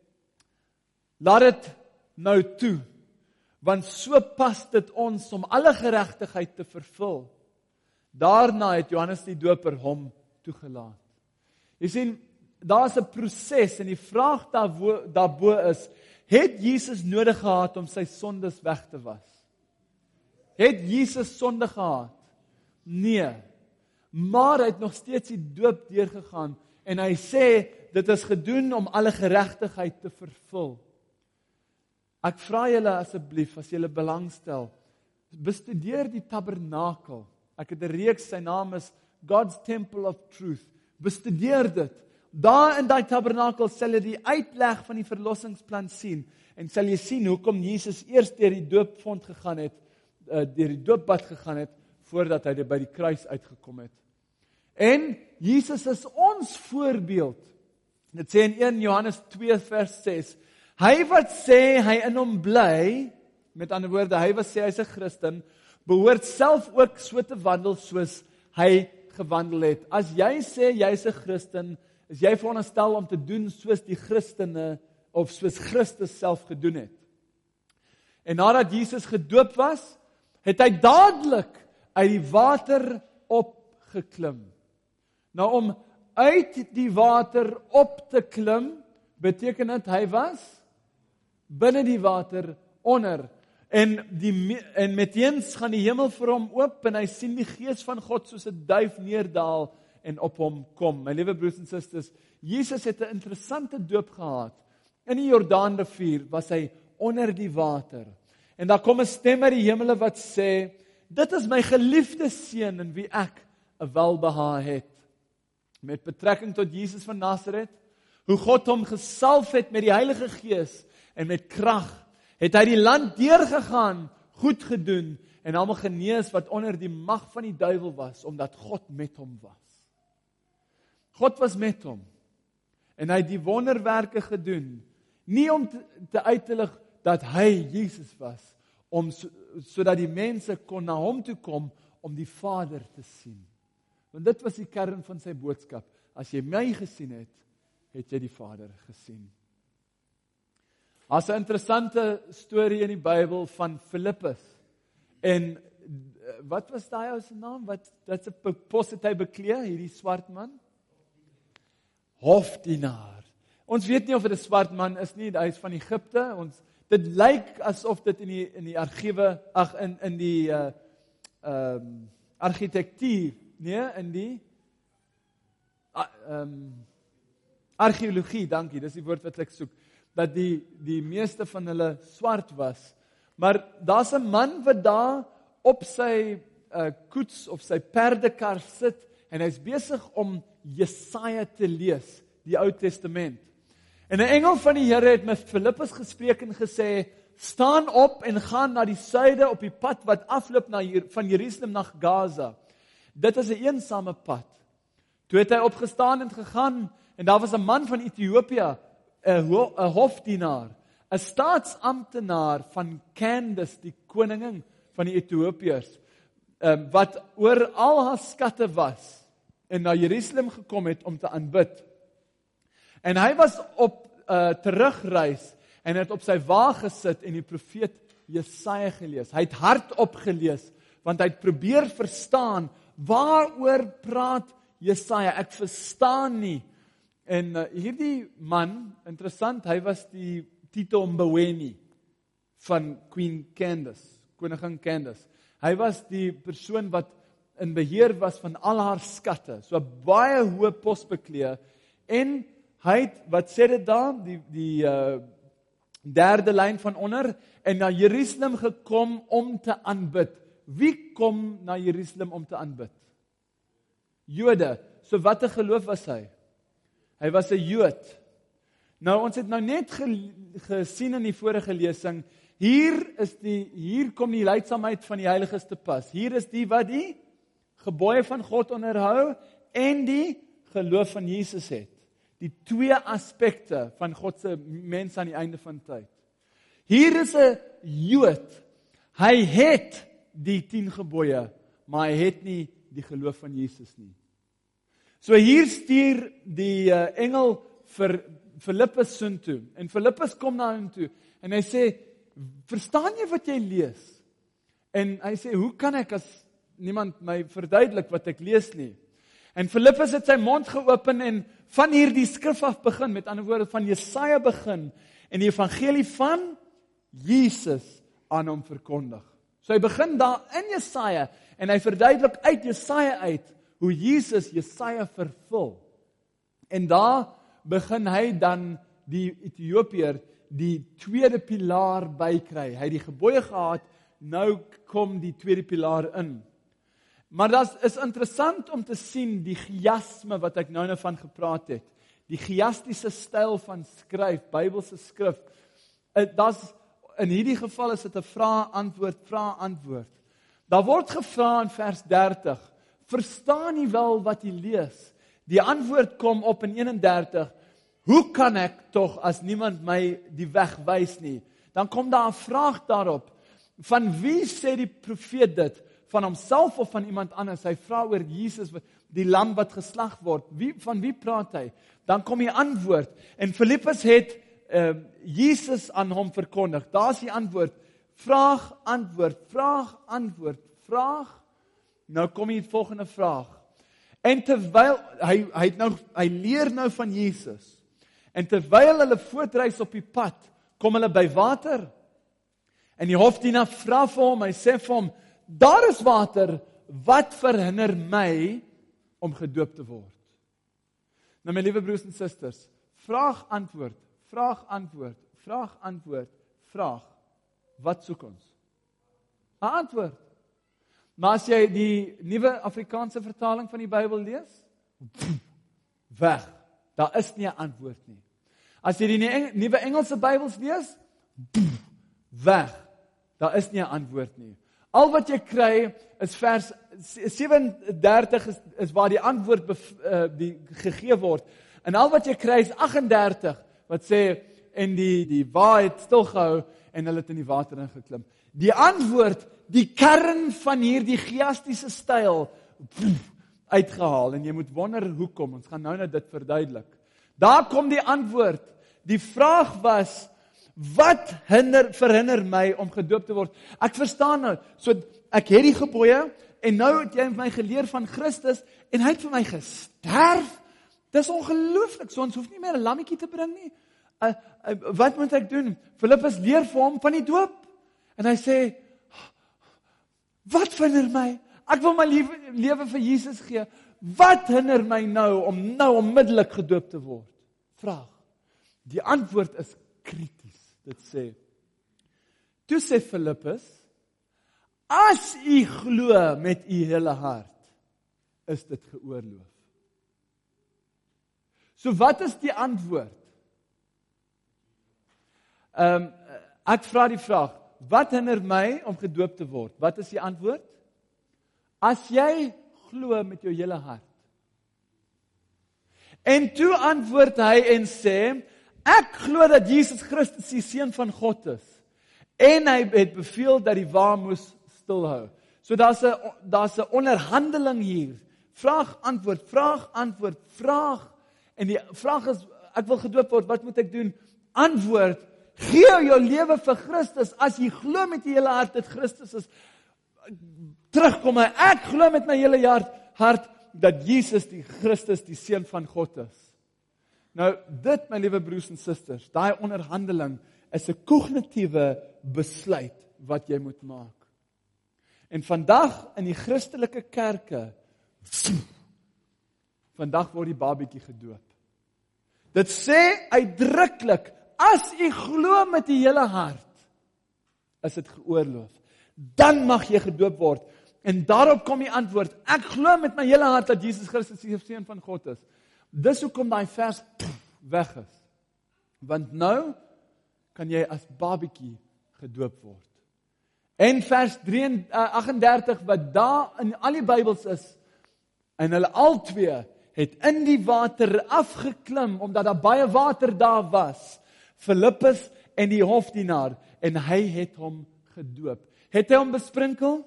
Speaker 1: laat dit nou toe, want so pas dit ons om alle geregtigheid te vervul. Daarna het Johannes die Doper hom toegelaat. Jy sien, daar's 'n proses en die vraag daarbo is, het Jesus nodig gehad om sy sondes weg te was? Het Jesus sonde gehad? Nee. Maar hy het nog steeds die doop deurgegaan en hy sê, dit is gedoen om alle geregtigheid te vervul. Ek vra julle asseblief, as julle belangstel, bestudeer die tabernakel. Ek het 'n reeks, sy naam is God's Temple of Truth. Bestudeer dit. Daar in daai tabernakel sal jy die uitleg van die verlossingsplan sien en sal jy sien hoekom Jesus eers deur die doopvond gegaan het, deur die doopbad gegaan het voordat hy by die kruis uitgekom het. En Jesus is ons voorbeeld. Dit sê in 1 Johannes 2 vers 6, hy wat sê hy in hom bly, met ander woorde, hy wat sê hy's 'n Christen, behoort self ook so te wandel soos hy gewandel het. As jy sê jy's 'n Christen, is jy veronderstel om te doen soos die Christene of soos Christus self gedoen het. En nadat Jesus gedoop was, het hy dadelik uit die water opgeklim. Nou om uit die water op te klim, beteken dit hy was binne die water onder. En meteens gaan die hemel vir hom oop en hy sien die gees van God soos 'n duif neerdaal en op hom kom. My liewe broers en susters, Jesus het 'n interessante doop gehad. In die Jordaanrivier was hy onder die water. En daar kom 'n stem uit die hemele wat sê, dit is my geliefde seun in wie ek 'n welbehae het. Met betrekking tot Jesus van Nasaret, hoe God hom gesalf het met die Heilige Gees en met krag, het hy die land deurgegaan, goed gedoen en almal genees wat onder die mag van die duiwel was, omdat God met hom was. God was met hom. En hy het die wonderwerke gedoen, nie om te uitlig dat hy Jesus was, sodat die mense kon na hom toe kom om die Vader te sien. Want dit was die kern van sy boodskap. As jy my gesien het, het jy die Vader gesien. Daar's 'n interessante storie in die Bybel van Filippus. En wat was daai ou se naam? Wat se pos het hy beklee, hierdie swart man? Hofdienaar. Ons weet nie of dit 'n swart man is nie, hy is van Egipte. Dit lyk asof dit in die argiewe, in die argitektuur, nee, in die argeologie, dankie, dis die woord wat ek soek, dat die meeste van hulle swart was. Maar daar's 'n man wat daar op sy koets of sy perdekar sit en hy's besig om Jesaja te lees, die Ou Testament. En 'n engel van die Here het met Filippus gespreek en gesê, staan op en gaan na die suide op die pad wat afloop van Jerusalem na Gaza. Dit is 'n eensame pad. Toe het hy opgestaan en gegaan, en daar was 'n man van Ethiopië, 'n hofdienaar, 'n staatsamptenaar van Candace, die koningin van die Ethiopiërs, wat oor al haar skatte was, en na Jerusalem gekom het om te aanbid. En hy was op terugreis, en het op sy wa gesit en die profeet Jesaja gelees. Hy het hardop gelees, want hy het probeer verstaan, waaroor praat Jesaja? Ek verstaan nie. En hierdie man, interessant, hy was die Tito Mboweni van Queen Candace, koningin Candace. Hy was die persoon wat in beheer was van al haar skatte, so baie hoë pos beklee, en hy het, wat sê dit daar, die derde lyn van onder, en na Jerusalem gekom om te aanbid. Wie kom na Jerusalem om te aanbid? Jode. So wat 'n geloof was hy? Hy was 'n Jood. Nou ons het nou net gesien in die vorige lesing, hier kom die leidsaamheid van die heiliges te pas. Hier is die wat die gebooie van God onderhou en die geloof van Jesus het. Die twee aspekte van God se mens aan die einde van tyd. Hier is 'n Jood. Hy het die 10 gebooie, maar hy het nie die geloof van Jesus nie. So hier stuur die engel vir Filippus soontoe. En Filippus kom na hom toe en hy sê, verstaan jy wat jy lees? En hy sê, hoe kan ek as niemand my verduidelik wat ek lees nie? En Filippus het sy mond geopen en van hierdie skrif af begin, met ander woorde van Jesaja begin, en die evangelie van Jesus aan hom verkondig. So hy begin daar in Jesaja, en hy verduidelik uit Jesaja uit, hoe Jesus Jesaja vervul. En daar begin hy dan die Ethiopiër die tweede pilaar bykry. Hy het die gebooie gehad, nou kom die tweede pilaar in. Maar dit is interessant om te sien die chiasme wat ek nou van gepraat het. Die chiastiese styl van skryf, Bybelse skrif. In hierdie geval is dit 'n vraag-antwoord. Daar word gevra in vers 30, verstaan jy wel wat jy lees? Die antwoord kom op in 31, hoe kan ek tog as niemand my die weg wys nie? Dan kom daar 'n vraag daarop, van wie sê die profeet dit? Van homself of van iemand anders? Hy vra oor Jesus, die lam wat geslag word. Van wie praat hy? Dan kom die antwoord. En Filippus het Jesus aan hom verkondig. Daar's die antwoord. Vraag, antwoord, vraag, antwoord, vraag. Nou kom die volgende vraag. En terwyl hy leer nou van Jesus. En terwyl hulle voortreis op die pad, kom hulle by water. En die hofdienaar vra vir hom, hy sê vir hom, daar is water, wat verhinder my om gedoop te word? Nou my liewe broers en susters, vraag, antwoord, vraag, antwoord, vraag, antwoord, vraag. Wat soek ons? 'n Antwoord. Maar as jy die nuwe Afrikaanse vertaling van die Bybel lees, weg. Daar is nie 'n antwoord nie. As jy die nuwe Engelse Bybels lees, weg. Daar is nie 'n antwoord nie. Al wat jy kry is vers 37 is waar die antwoord gegee word. En al wat jy kry is 38 wat sê en die waarheid stilgehou en hulle het in die water ingeklim. Die antwoord, die kern van hierdie geastiese styl uitgehaal en jy moet wonder hoekom. Ons gaan nou dit verduidelik. Daar kom die antwoord. Die vraag was, wat verhinder my om gedoop te word? Ek verstaan nou, so ek het die gebooie en nou het jy my geleer van Christus en hy het vir my gesterf. Dis ongelooflik, so ons hoef nie meer 'n lammetjie te bring nie. Wat moet ek doen? Filippus leer vir hom van die doop. En hy sê, wat verhinder my? Ek wil my lewe vir Jesus gee. Wat hinder my nou om onmiddellik gedoop te word? Vraag. Die antwoord is krities. Dit sê, toe sê Filippus, as u glo met u hele hart, is dit geoorloof. So wat is die antwoord? Ek vra die vraag, wat hinder my om gedoop te word? Wat is die antwoord? As jy glo met jou hele hart. En toe antwoord hy en sê, ek glo dat Jesus Christus die Seun van God is. En hy het beveel dat die wa moes stilhou. So daar's 'n onderhandeling hier. Vraag, antwoord, vraag, antwoord, vraag. En die vraag is, ek wil gedoop word, wat moet ek doen? Antwoord, gee jou lewe vir Christus, as jy glo met jy hele hart, dat Christus is, terugkom, ek glo met my hele hart, dat Jesus die Christus, die Seun van God is. Nou, dit, my liewe broers en susters, daai onderhandeling, is 'n kognitiewe besluit, wat jy moet maak. En vandag, in die Christelike kerke, vandag word die babietjie gedoop. Dit sê uitdruklik, as jy glo met die hele hart, is dit geoorloof. Dan mag jy gedoop word. En daarop kom die antwoord, ek glo met my hele hart dat Jesus Christus die Seun van God is. Dis hoekom daai vers weg is. Want nou kan jy as babietjie gedoop word. En vers 38 wat daar in al die Bybels is, en hulle albei het in die water afgeklim, omdat daar baie water daar was, Filippus en die hofdienaar, en hy het hom gedoop. Het hy hom besprinkel?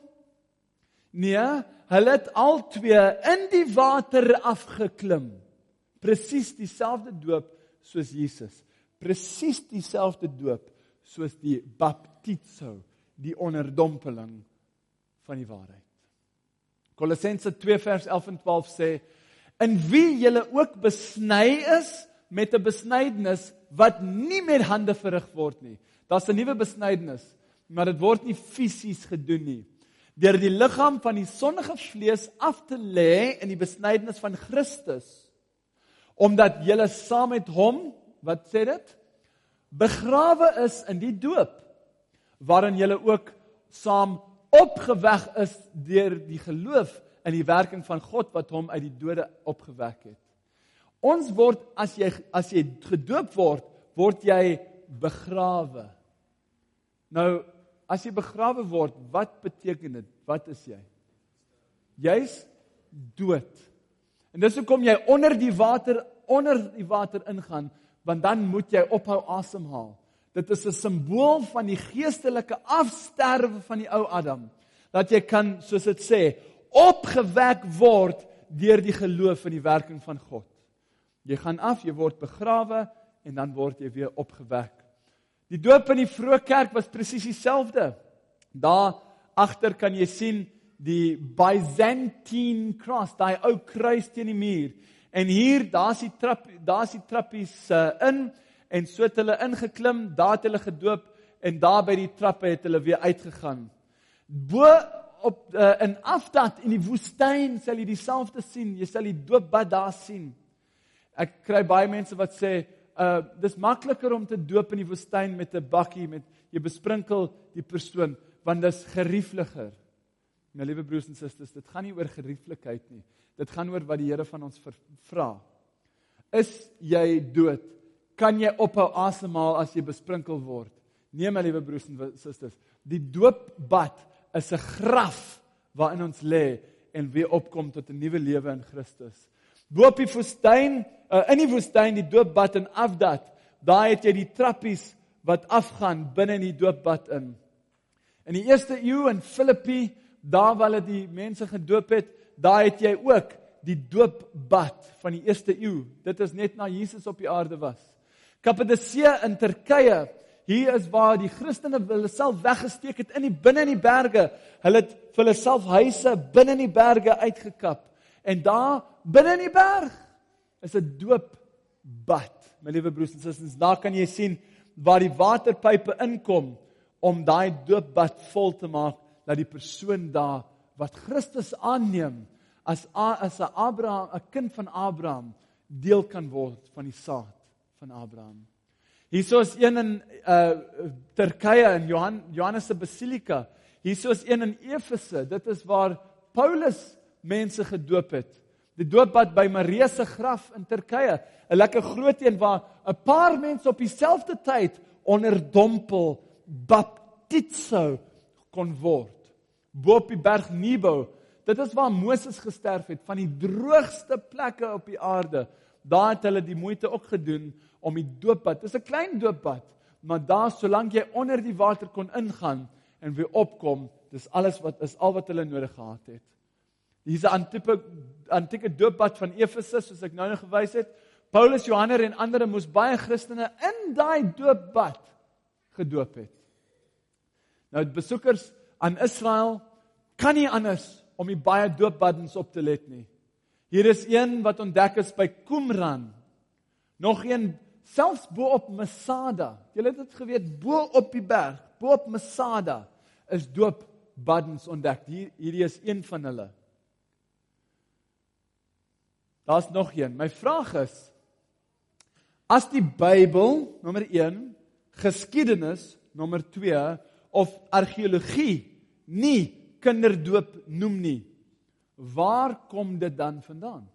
Speaker 1: Nee, hulle het albei in die water afgeklim. Presies dieselfde doop soos Jesus. Presies dieselfde doop soos die baptizo, die onderdompeling van die waarheid. Kolossense 2 vers 11 en 12 sê, in wie julle ook besny is met 'n besnydenis wat nie met hande verrig word nie. Daar's 'n nuwe besnydenis, maar dit word nie fisies gedoen nie. Deur die liggaam van die sondige vlees af te lê in die besnydenis van Christus, omdat julle saam met hom, wat sê dit? Begrawe is in die doop, waarin julle ook saam opgewek is deur die geloof in die werking van God wat hom uit die dode opgewek het. Ons word, as jy gedoop word, word jy begrawe. Nou, as jy begrawe word, wat beteken dit? Wat is jy? Jy's dood. En dis hoekom jy onder die water ingaan, want dan moet jy ophou asemhaal. Dit is 'n simbool van die geestelike afsterwe van die ou Adam. Dat jy kan, soos dit sê, opgewek word deur die geloof in die werking van God. Jy gaan af, jy word begrawe en dan word jy weer opgewek. Die doop in die vroeë kerk was presies dieselfde. Daar agter kan jy sien die Byzantine cross, daai ou kruis teen die muur. En hier, daar's die trappies in, en so het hulle ingeklim, daar het hulle gedoop, en daar by die trappe het hulle weer uitgegaan. Bo op in Afdat, in die woestyn, sal jy dieselfde sien, jy sal die doopbad daar sien. Ek kry baie mense wat sê, dis makliker om te doop in die woestyn met 'n bakkie, jy besprinkel die persoon, want dis geriefliker. My liewe broers en susters, dit gaan nie oor gerieflikheid nie. Dit gaan oor wat die Here van ons vra. Is jy dood? Kan jy ophou asemhaal as jy besprinkel word? Nee, my liewe broers en susters, die doopbad is 'n graf waarin ons lê en weer opkom tot 'n nuwe lewe in Christus. Bo op die woestyn, in die woestyn die doopbad in Afdat, daar het jy die trappies wat afgaan binne in die doopbad in. In die eerste eeu in Filippi, daar waar hulle die mense gedoop het, daar het jy ook die doopbad van die eerste eeu. Dit is net na Jesus op die aarde was. Kappadoksie in Turkye, hier is waar die Christene hulle self weggesteek het binne in die berge. Hulle het vir hulle self huise binne in die berge uitgekap. En daar binne in die berg is 'n doopbad. My liewe broers en susters, daar kan jy sien waar die waterpype inkom om daai doopbad vol te maak, dat die persoon daar wat Christus aanneem as 'n Abraham, 'n kind van Abraham, deel kan word van die saad van Abraham. Hierso is een in Turkye in Johannes se Basilika. Hierso is een in Efese. Dit is waar Paulus mense gedoop het. Die doopbad by Maria se graf in Turkye. 'n Lekker groot een waar 'n paar mense op dieselfde tyd onderdompel, baptizo kon word. Bo op die berg Nebo. Dit is waar Moses gesterf het, van die droogste plekke op die aarde. Daar het hulle die moeite ook gedoen om die doopbad. Dit is 'n klein doopbad, maar daar solank jy onder die water kon ingaan en weer opkom, dis al wat hulle nodig gehad het. Hier's 'n antieke doopbad van Efese, soos ek nou gewys het. Paulus, Johannes en ander moes baie Christene in daai doopbad gedoop het. Nou besoekers aan Israel kan nie anders om die baie doopbaddens op te let nie. Hier is een wat ontdek is by Qumran. Nog een selfs bo op Masada. Julle het dit geweet, bo op die berg, bo op Masada is doopbaddens ontdek. Hierdie is een van hulle. Daar's nog een. My vraag is, as die Bybel, nommer 1, geskiedenis, nommer 2, of argeologie nie kinderdoop noem nie, waar kom dit dan vandaan?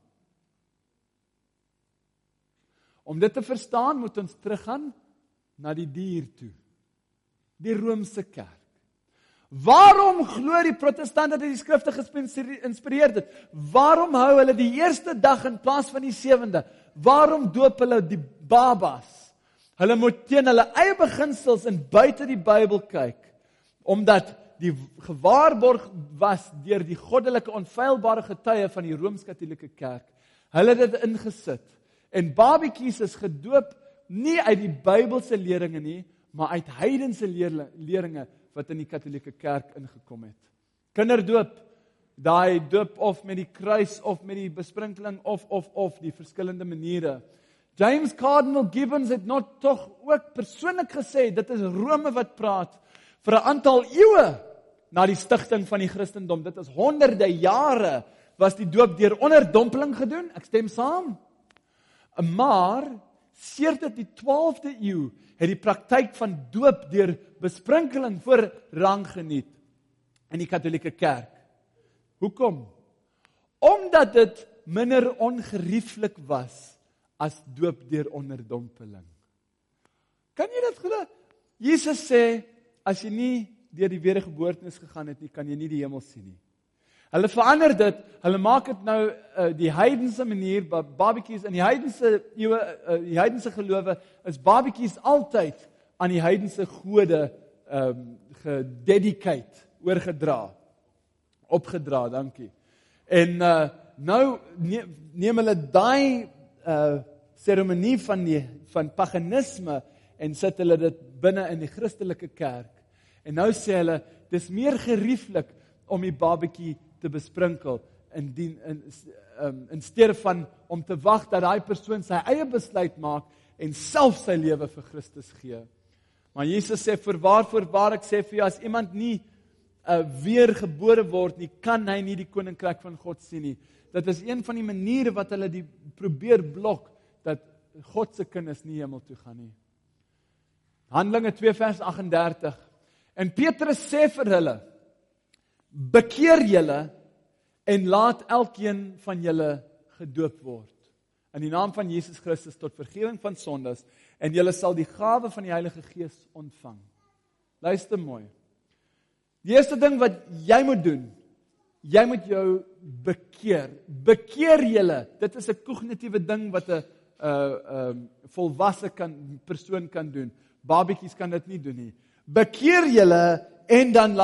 Speaker 1: Om dit te verstaan, moet ons teruggaan na die dier toe. Die Romeinse kerk. Waarom glo die protestante dat die skrifte geïnspireerd het? Waarom hou hulle die eerste dag in plaas van die 7de? Waarom doop hulle die babas? Hulle moet teen hulle eie beginsels en buite die Bybel kyk, omdat die gewaarborg was deur die goddelike onfeilbare getuie van die Rooms-Katolieke kerk. Hulle het dit ingesit. En babietjies is gedoop nie uit die Bybelse leringe nie, maar uit heidense leringe wat in die Katolieke kerk ingekom het. Kinderdoop, daai doop of met die kruis of met die besprinkeling of die verskillende maniere. James Cardinal Gibbons het tog ook persoonlik gesê, dit is Rome wat praat, vir 'n aantal eeue na die stigting van die Christendom. Dit is honderde jare was die doop deur onderdompeling gedoen. Ek stem saam. Maar sedert die 12de eeu het die praktyk van doop deur besprinkeling voorrang geniet in die Katolieke kerk. Hoekom? Omdat dit minder ongerieflik was as doop deur onderdompeling. Kan jy dit glo? Jesus sê, as jy nie deur die wedergeboortenis gegaan het nie, kan jy nie die hemel sien nie. Hulle verander dit, hulle maak dit nou die heidense manier, babietjies in die heidense eeue, die heidense gelowe is babietjies altyd aan die heidense gode gededicate, opgedra, dankie. En nou neem hulle daai seremonie van paganisme en sit hulle dit binne in die Christelike kerk. En nou sê hulle, dis meer gerieflik om die babietjie te besprinkel in steede van om te wag dat daai persoon sy eie besluit maak en self sy lewe vir Christus gee. Maar Jesus sê, voorwaar ek sê vir jou, as iemand nie weergebore word nie, kan hy nie die koninkryk van God sien nie. Dit is een van die maniere wat hulle die probeer blok, dat God se kinders nie hemel toe gaan nie. Handelinge 2 vers 38. En Petrus sê vir hulle, bekeer julle en laat elkeen van julle gedoop word in die naam van Jesus Christus tot vergifnis van sondes en julle sal die gawe van die Heilige Gees ontvang. Luister mooi. Die eerste ding wat jy moet doen jy moet jou bekeer. Bekeer julle. Dit is 'n kognitiewe ding wat 'n volwasse persoon kan doen. Babatjies kan dit nie doen nie. Bekeer julle en dan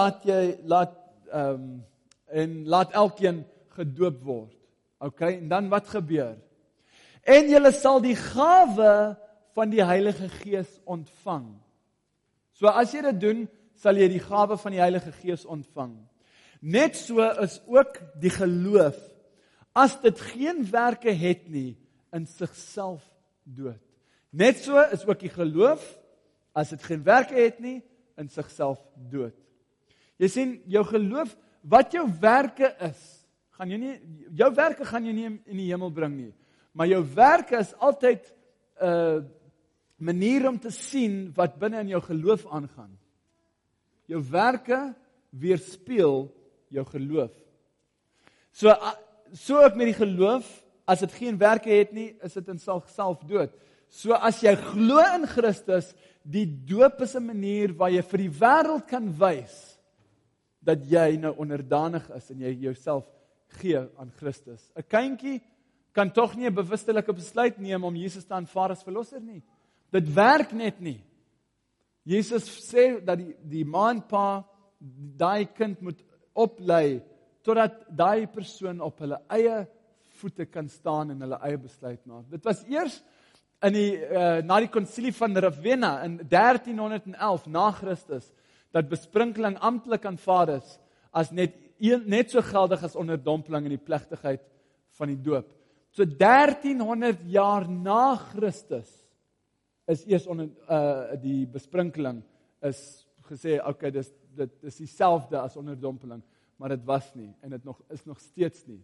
Speaker 1: laat elkeen gedoop word. Okay, en dan wat gebeur? En julle sal die gawe van die Heilige Gees ontvang. So as jy dit doen, sal jy die gawe van die Heilige Gees ontvang. Net so is ook die geloof, as dit geen werke het nie, in sigself dood. Net so is ook die geloof, as dit geen werke het nie, in sigself dood. Jy sien, jou geloof, wat jou werke is, jou werke gaan jy nie in die hemel bring nie, maar jou werke is altyd 'n manier om te sien wat binne in jou geloof aangaan. Jou werke weerspieël jou geloof. So ook met die geloof, as dit geen werke het nie, is dit in self dood. So as jy glo in Christus, die doop is 'n manier waar jy vir die wêreld kan wys dat jy nou onderdanig is en jy jouself gee aan Christus. 'n Kindjie kan tog nie 'n bewustelike besluit neem om Jesus te aanvaar as verlosser nie. Dit werk net nie. Jesus sê dat die ma en pa daai kind moet oplei totdat daai persoon op hulle eie voete kan staan en hulle eie besluit maak. Dit was eers na die konsilie van Ravenna in 1311 na Christus dat besprinkeling amptelik aanvaar is as net so geldig as onderdompeling in die plegtigheid van die doop. So 1300 jaar na Christus is eers die besprinkeling is gesê, okay, dit is dieselfde as onderdompeling, maar dit was nie en dit is nog steeds nie.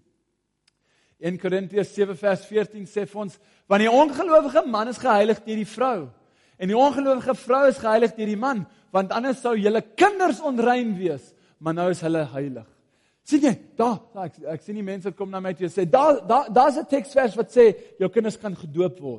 Speaker 1: 1 Korintiërs 7 vers 14 sê vir ons, want die ongelowige man is geheilig deur die vrou en die ongelowige vrou is geheilig deur die man, want anders sou julle kinders onrein wees, maar nou is hulle heilig. Sien jy, ek sien die mense kom na my toe en sê, daar's 'n teksvers wat sê, jou kinders kan gedoop word.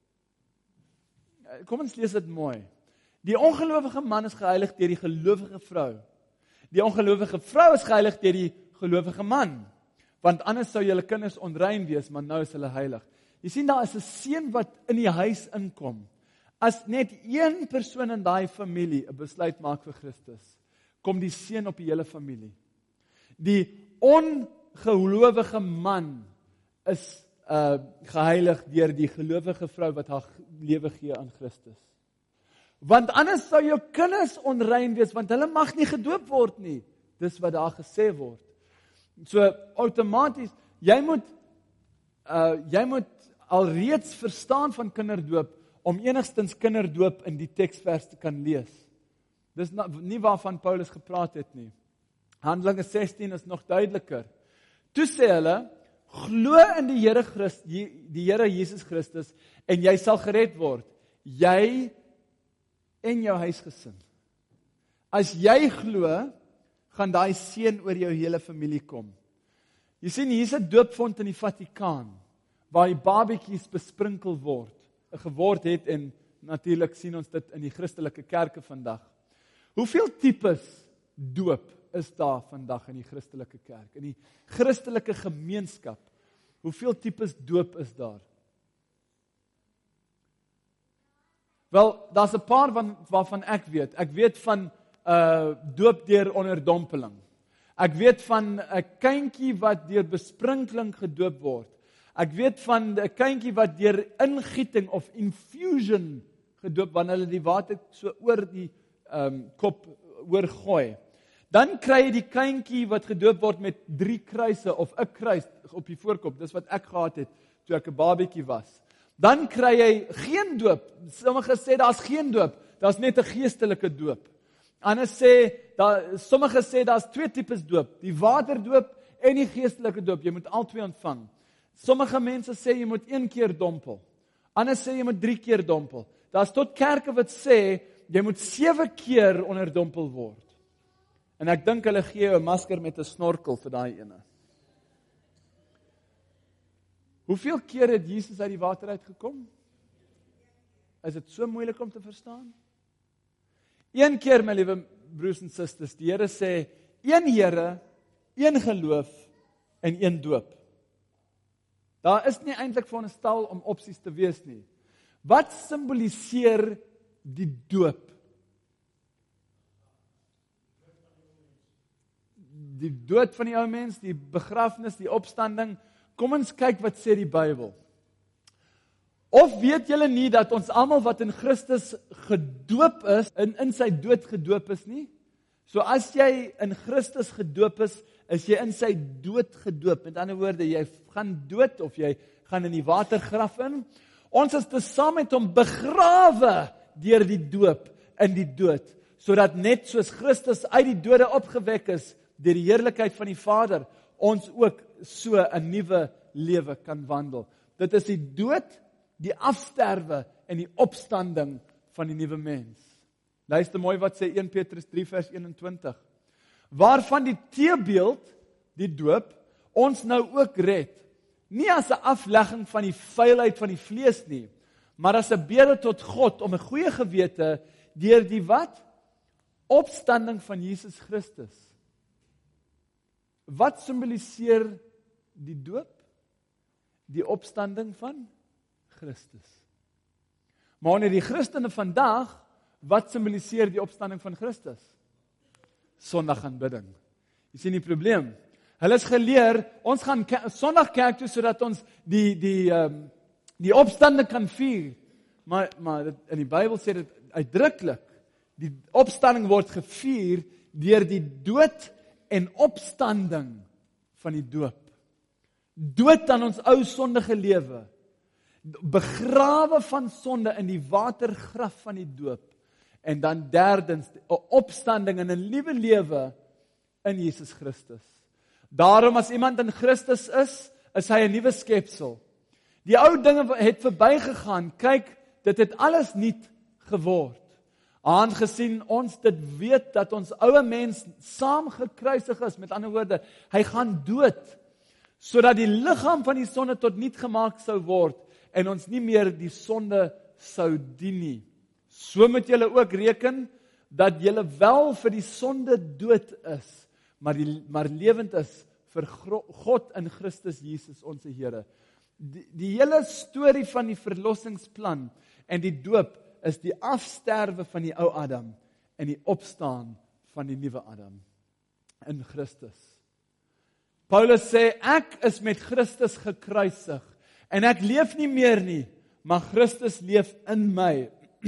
Speaker 1: Kom ons lees dit mooi. Die ongelowige man is geheilig deur die gelowige vrou. Die ongelowige vrou is geheilig deur die gelowige man, want anders sou julle kinders onrein wees, maar nou is hulle heilig. Jy sien, daar is 'n seun wat in die huis inkom. As net een persoon in daai familie 'n besluit maak vir Christus, kom die seun op die hele familie. Die ongelowige man is geheilig deur die gelowige vrou wat haar lewe gee aan Christus. Want anders sou jou kinders onrein wees, want hulle mag nie gedoop word nie. Dis wat daar gesê word. So outomaties, jy moet alreeds verstaan van kinderdoop om enigstens kinderdoop in die teksvers te kan lees. Dis nie waarvan Paulus gepraat het nie. Handelinge 16 is nog duideliker. Toe sê hulle, glo in die Here Jesus Christus en jy sal gered word. Jy en jou huisgesin. As jy glo, gaan daai seën oor jou hele familie kom. Jy sien, hier's 'n doopfont in die Vatikaan waar die babatjies besprinkel geword het en natuurlik sien ons dit in die Christelike kerke vandag. Hoeveel tipes doop is daar vandag in die Christelike kerk, in die Christelike gemeenskap? Hoeveel tipes doop is daar? Wel, daar's 'n paar waarvan ek weet. Ek weet van doop deur onderdompeling. Ek weet van 'n kindjie wat deur besprinkeling gedoop word. Ek weet van 'n kindjie wat deur ingieting of infusion gedoop, wanneer hulle die water so oor die kop oorgooi. Dan kry jy die kindjie wat gedoop word met 3 kruise of 'n kruis op die voorkop. Dis wat ek gehad het toe ek 'n babatjie was. Dan kry jy geen doop. Sommige sê daar's geen doop, daar's net 'n geestelike doop. Sommige sê daar's 2 tipes doop, die waterdoop en die geestelike doop. Jy moet al 2 ontvang. Sommige mense sê jy moet 1 keer dompel. Ander sê jy moet 3 keer dompel. Daar's tot kerke wat sê jy moet 7 keer onderdompel word. En ek dink hulle gee jou 'n masker met 'n snorkel vir daai ene. Hoeveel keer het Jesus uit die water uitgekom? Is dit so moeilik om te verstaan? 1 keer, my liewe broers en susters, die Here sê, 1 Here, een geloof en een doop. Daar is nie eintlik veronderstel om opsies te wees nie. Wat simboliseer die doop? Die dood van die ou mens, die begrafnis, die opstanding. Kom ons kyk wat sê die Bybel. Of weet julle nie dat ons almal wat in Christus gedoop is, in sy dood gedoop is nie? So as jy in Christus gedoop is jy in sy dood gedoop. Met ander woorde, jy gaan dood of jy gaan in die watergraf in. Ons is saam met hom begrawe deur die doop in die dood, sodat net soos Christus uit die dode opgewek is deur die heerlikheid van die Vader, ons ook so 'n nuwe lewe kan wandel. Dit is die dood, die afsterwe en die opstanding van die nuwe mens. Luister mooi wat sê 1 Petrus 3 vers 21. Waarvan die teebeeld, die doop, ons nou ook red. Nie as 'n aflegging van die vuilheid van die vlees nie, maar as 'n bede tot God om 'n goeie gewete deur die wat? Opstanding van Jesus Christus. Wat simboliseer die doop? Die opstanding van Christus. Maar wanneer die Christene vandag, wat simboliseer die opstanding van Christus? Sondagaanbidding. Jy sien die probleem. Hulle is geleer, ons gaan Sondag kerk toe sodat ons die opstanding kan vier. Maar in die Bybel sê dit uitdruklik, die opstanding word gevier deur die dood en opstanding van die doop. Dood aan ons ou sondige lewe. Begrawe van sonde in die watergraf van die doop. En dan derdens, 'n opstanding in 'n nuwe lewe in Jesus Christus. Daarom as iemand in Christus is hy 'n nuwe skepsel. Die ou dinge het verbygegaan. Kyk, dit het alles nuut geword. Aangesien ons dit weet dat ons ouer mens saam gekruisig is, met ander woorde, hy gaan dood, sodat die liggaam van die sonde tot niet gemaak sou word en ons nie meer die sonde sou dien nie. So moet julle ook reken dat julle wel vir die sonde dood is, maar lewend is vir God in Christus Jesus ons Here. Die hele storie van die verlossingsplan en die doop is die afsterwe van die ou Adam en die opstaan van die nuwe Adam in Christus. Paulus sê, ek is met Christus gekruisig en ek leef nie meer nie, maar Christus leef in my.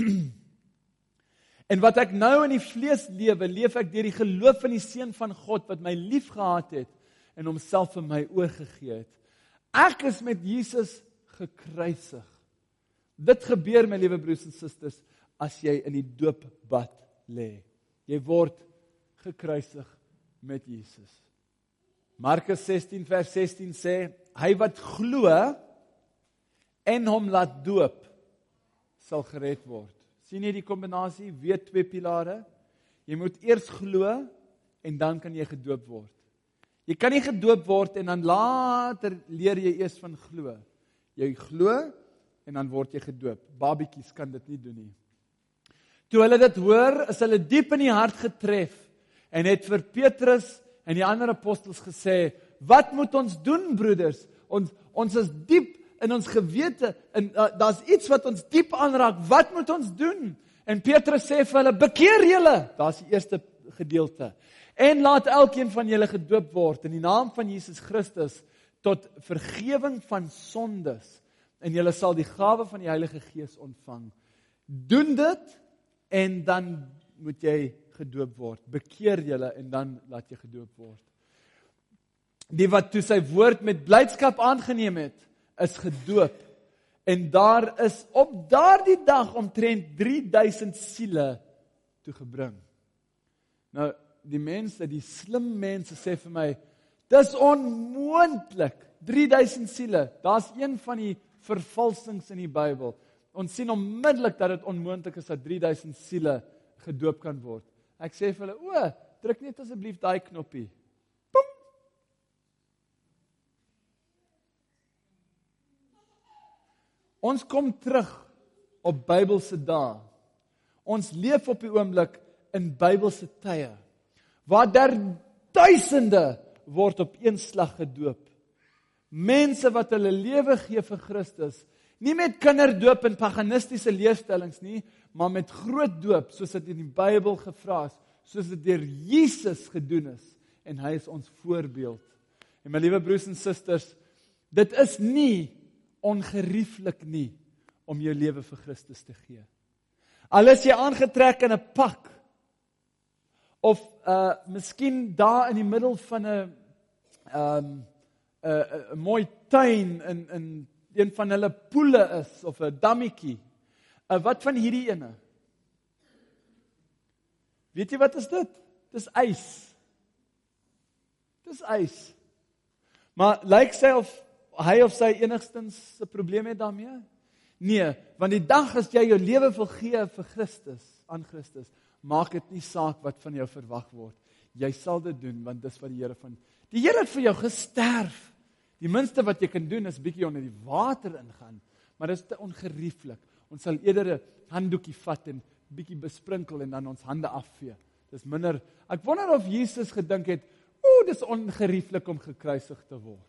Speaker 1: En wat ek nou in die vlees lewe, leef ek deur die geloof in die Seun van God wat my lief gehad het en homself vir my oorgegee het. Ek is met Jesus gekruisig. Dit gebeur, my liewe broers en susters, as jy in die doopbad lê. Jy word gekruisig met Jesus. Markus 16 vers 16 sê, hy wat glo en hom laat doop, sal gered word. Sien jy die kombinasie? Weer twee pilare. Jy moet eers glo en dan kan jy gedoop word. Jy kan nie gedoop word en dan later leer jy eers van glo. Jy glo en dan word jy gedoop. Babetjies kan dit nie doen nie. Toe hulle dit hoor, is hulle diep in die hart getref en het vir Petrus en die ander apostels gesê, wat moet ons doen, broeders? Ons is diep in ons gewete, en daar's iets wat ons diep aanraak, wat moet ons doen? En Petrus sê vir hulle, bekeer julle, daar's die eerste gedeelte, en laat elkeen van julle gedoop word, in die naam van Jesus Christus, tot vergewing van sondes, en julle sal die gawe van die Heilige Gees ontvang. Doen dit, en dan moet jy gedoop word, bekeer julle, en dan laat jy gedoop word. Die wat toe sy woord met blydskap aangeneem het, is gedoop, en daar is op daardie dag omtrent 3000 siele toegebring. Nou, die mense, die slim mense sê vir my, dis onmoontlik, 3000 siele, daar's een van die vervalsings in die Bybel. Ons sien onmiddellik dat dit onmoontlik is dat 3000 siele gedoop kan word. Ek sê vir hulle, druk net asseblief daai knoppie. Boom! Ons kom terug op Bybelse dae. Ons leef op die oomblik in Bybelse tye, waar daar duisende word op een slag gedoop. Mense wat hulle lewe gee vir Christus, nie met kinderdoop en paganistiese leerstellings nie, maar met groot doop, soos dit in die Bybel gevra is, soos dit deur Jesus gedoen is, en hy is ons voorbeeld. En my liewe broers en susters, dit is nie ongerieflik nie, om jou lewe vir Christus te gee. Al is jy aangetrek in 'n pak, of miskien daar in die middel van 'n mooi tuin in een van hulle poele is, of 'n dammetjie. Wat van hierdie ene? Weet jy wat is dit? Dis ys. Dis ys. Maar lyk hy of sy enigstens 'n probleem het daarmee? Nee, want die dag as jy jou lewe wil gee vir Christus, aan Christus, maak dit nie saak wat van jou verwag word. Jy sal dit doen, want dis wat die Here het vir jou gesterf. Die minste wat jy kan doen is bietjie onder die water ingaan, maar dit is te ongerieflik. Ons sal eerder 'n handdoekie vat en bietjie besprinkel en dan ons hande afvee. Dis minder. Ek wonder of Jesus gedink het, dis ongerieflik om gekruisig te word.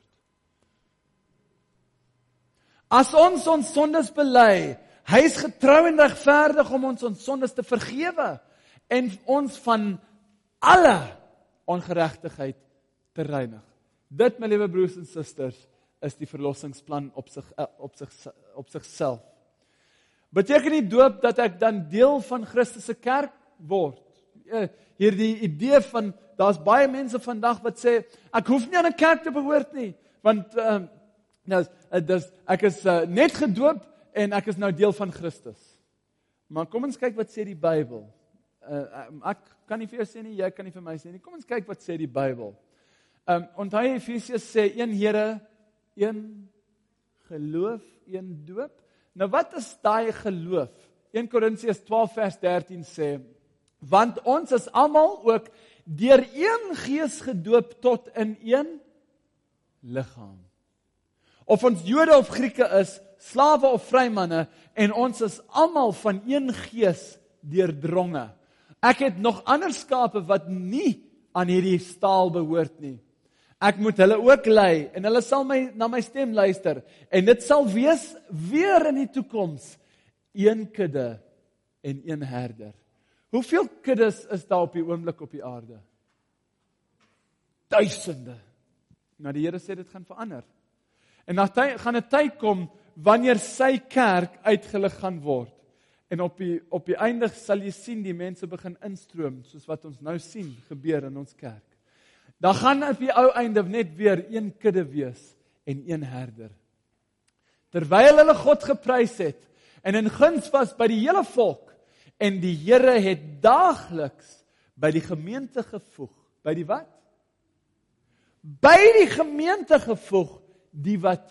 Speaker 1: As ons sondes bely, hy is getrou en regverdig om ons sondes te vergewe en ons van alle ongeregtigheid te reinig. Dit, my liewe broers en susters, is die verlossingsplan op sigself. Beteken die doop dat ek dan deel van Christus se kerk word? Hierdie idee van, daar's baie mense vandag wat sê, ek hoef nie aan 'n kerk te behoort nie, want ek is net gedoop en ek is nou deel van Christus. Maar kom ons kyk wat sê die Bybel. Ek kan nie vir jou sê nie, jy kan nie vir my sê nie. Kom ons kyk wat sê die Bybel. Onthou Efesiërs sê, een Here, een geloof, een doop. Nou wat is daai geloof? 1 Korintiërs 12 vers 13 sê, want ons is almal ook deur een Gees gedoop tot in een liggaam. Of ons Jode of Grieke is, slawe of vrymanne, en ons is almal van een Gees deurdronge. Ek het nog ander skape wat nie aan hierdie staal behoort nie. Ek moet hulle ook lei, en hulle sal na my stem luister, en dit sal wees weer in die toekoms, een kudde en een herder. Hoeveel kuddes is daar op die oomblik op die aarde? Duisende. Nou die Here sê dit gaan verander. En dan gaan 'n tyd kom, wanneer sy kerk uitgelig gaan word. En op die einde sal jy sien die mense begin instroom, soos wat ons nou sien gebeur in ons kerk. Dan gaan op die ou einde net weer een kudde wees en een herder. Terwyl hulle God geprys het en in guns was by die hele volk, en die Here het daagliks by die gemeente gevoeg. By die wat? By die gemeente gevoeg, die wat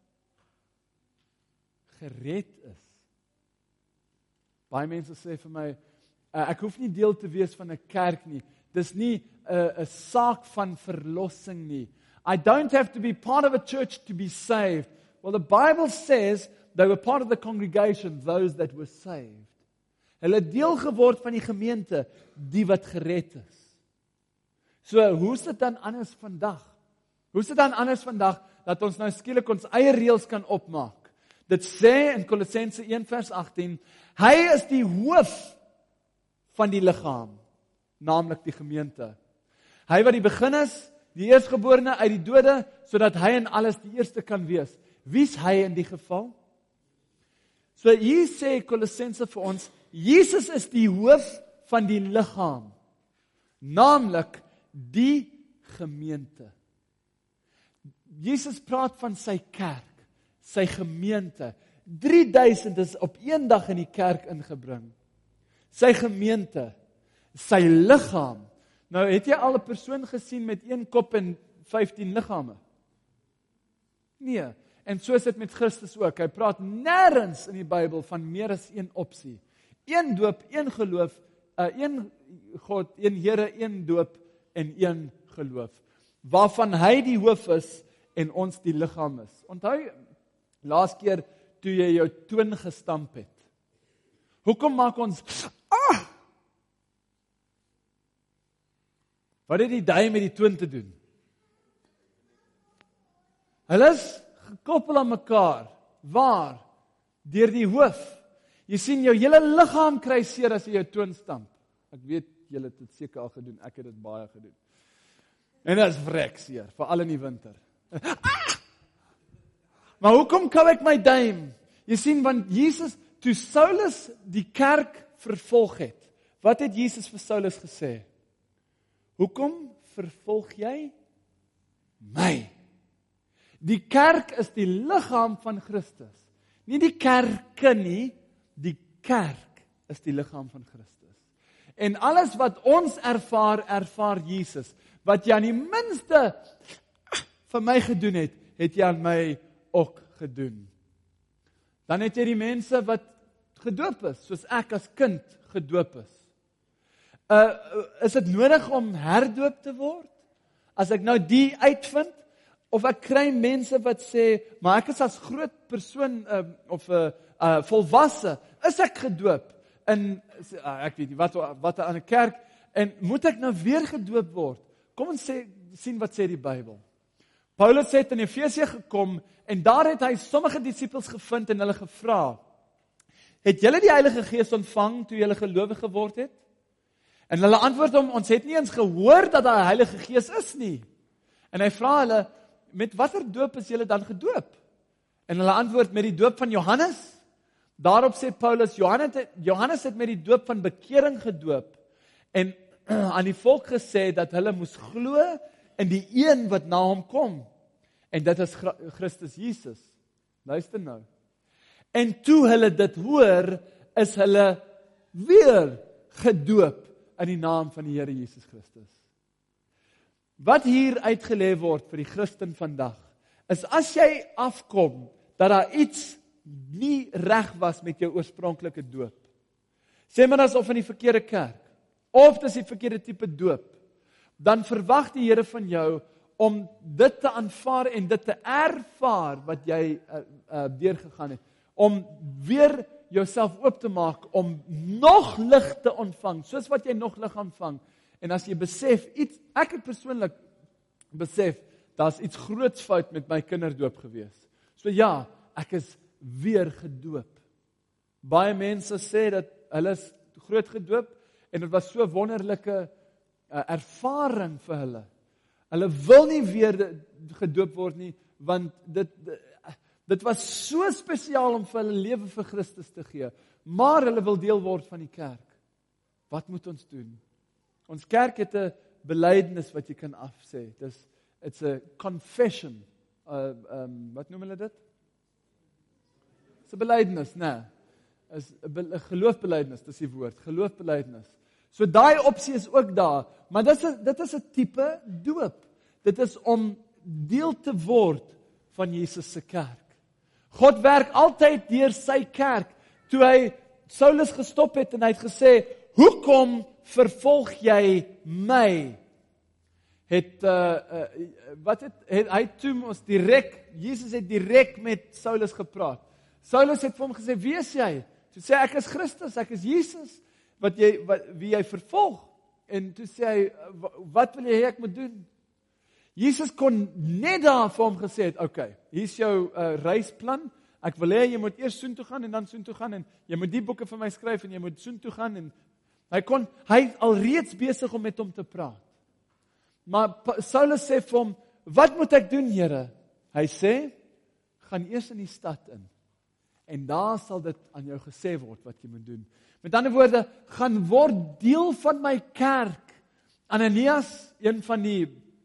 Speaker 1: gered is. Baie mense sê vir my, ek hoef nie deel te wees van 'n kerk nie. Dis nie 'n saak van verlossing nie. I don't have to be part of a church to be saved. Well, the Bible says they were part of the congregation, those that were saved. Hulle het deel geword van die gemeente, die wat gered is. So, hoe is dit dan anders vandag? Hoe is dit dan anders vandag, dat ons nou skielik ons eie reëls kan opmaak? Dit sê in Kolossense 1 vers 18, hy is die hoof van die liggaam, naamlik die gemeente. Hy wat die begin is, die eerstgeborene uit die dode, sodat hy in alles die eerste kan wees. Wie is hy in die geval? So hier sê Kolossense vir ons, Jesus is die hoof van die liggaam, naamlik die gemeente. Jesus praat van sy kerk, sy gemeente. 3000 is op een dag in die kerk ingebring. Sy gemeente, sy liggaam. Nou, het jy al 'n persoon gesien met 1 kop en 15 liggame? Nee, en so is dit met Christus ook. Hy praat nêrens in die Bybel van meer as een opsie. Een doop, een geloof, een God, een Here, een doop en een geloof. Waarvan hy die hoof is en ons die liggaam is. Onthou, laas keer toe jy jou toon gestamp het. Hoekom maak ons Wat het die duim met die toon te doen? Hulle is gekoppel aan mekaar. Waar? Deur die hoof. Jy sien, jou hele liggaam kry seer as jy jou toon stamp. Ek weet, julle het dit seker al gedoen, ek het dit baie gedoen. En dit is vrek seer, veral in die winter. Maar hoekom kou ek my duim? Jy sien, want Jesus, toe Saulus die kerk vervolg het, wat het Jesus vir Saulus gesê? Hoekom vervolg jy my? Die kerk is die liggaam van Christus. Nie die kerke nie, die kerk is die liggaam van Christus. En alles wat ons ervaar, ervaar Jesus. Wat jy aan die minste vir my gedoen het, het jy aan my ook gedoen. Dan het jy die mense wat gedoop is, soos ek as kind gedoop is. Is dit nodig om herdoop te word? As ek nou die uitvind, of ek kry mense wat sê, maar ek is as groot persoon, volwasse, is ek gedoop in, ek weet nie, wat aan 'n kerk, en moet ek nou weer gedoop word? Kom ons sien wat sê die Bybel. Paulus het in Efesië gekom, en daar het hy sommige disippels gevind en hulle gevra, het julle die Heilige Gees ontvang toe julle gelowig geword het? En hulle antwoord hom, ons het nie eens gehoor dat daar 'n Heilige Gees is nie. En hy vra hulle, met watter doop is julle dan gedoop? En hulle antwoord, met die doop van Johannes. Daarop sê Paulus, Johannes het met die doop van bekering gedoop, en aan die volk gesê, dat hulle moes glo in die een wat na hom kom. En dit is Christus Jesus. Luister nou. En toe hulle dit hoor, is hulle weer gedoop in die naam van die Here Jesus Christus. Wat hier uitgelê word vir die Christen vandag, is as jy afkom, dat daar iets nie reg was met jou oorspronklike doop. Sê maar asof in die verkeerde kerk, of dis die verkeerde tipe doop, dan verwag die Here van jou, om dit te aanvaar en dit te ervaar, wat jy deurgegaan het, om weer jouself oop te maak, om nog lig te ontvang, soos wat jy nog lig ontvang, en as jy besef, ek het persoonlik besef, daar's iets groots fout met my kinderdoop gewees. So ja, ek is weer gedoop. Baie mense sê dat hulle is groot gedoop, en dit was so 'n wonderlike ervaring vir hulle. Hulle wil nie weer gedoop word nie, want dit was so spesiaal om vir hulle lewe vir Christus te gee, maar hulle wil deel word van die kerk. Wat moet ons doen? Ons kerk het 'n belydenis wat jy kan afsê. It's a confession. Wat noem hulle dit? It's 'n belydenis, nee. Is 'n geloofbelydenis, dis die woord, geloofbelydenis. So daai opsie is ook daar, maar dit is 'n tipe doop. Dit is om deel te word van Jesus se kerk. God werk altyd deur sy kerk. Toe hy Saulus gestop het en hy het gesê, hoekom vervolg jy my? Jesus het direk met Saulus gepraat. Saulus het vir hom gesê, wie is jy? Toe sê hy, ek is Christus, ek is Jesus, wie jy vervolg. En toe sê hy, wat wil jy hê ek moet doen? Jesus kon net daar vir hom gesê het, okay, hier is jou reisplan, ek wil hê, jy moet eers soontoe gaan en dan soontoe gaan, en jy moet die boeke vir my skryf, en jy moet soontoe gaan, en hy alreeds besig om met hom te praat. Maar Saulus sê vir hom, wat moet ek doen, Here? Hy sê, gaan eers in die stad in, en daar sal dit aan jou gesê word wat jy moet doen. Met ander woorde, gaan word deel van my kerk. Ananias, een van die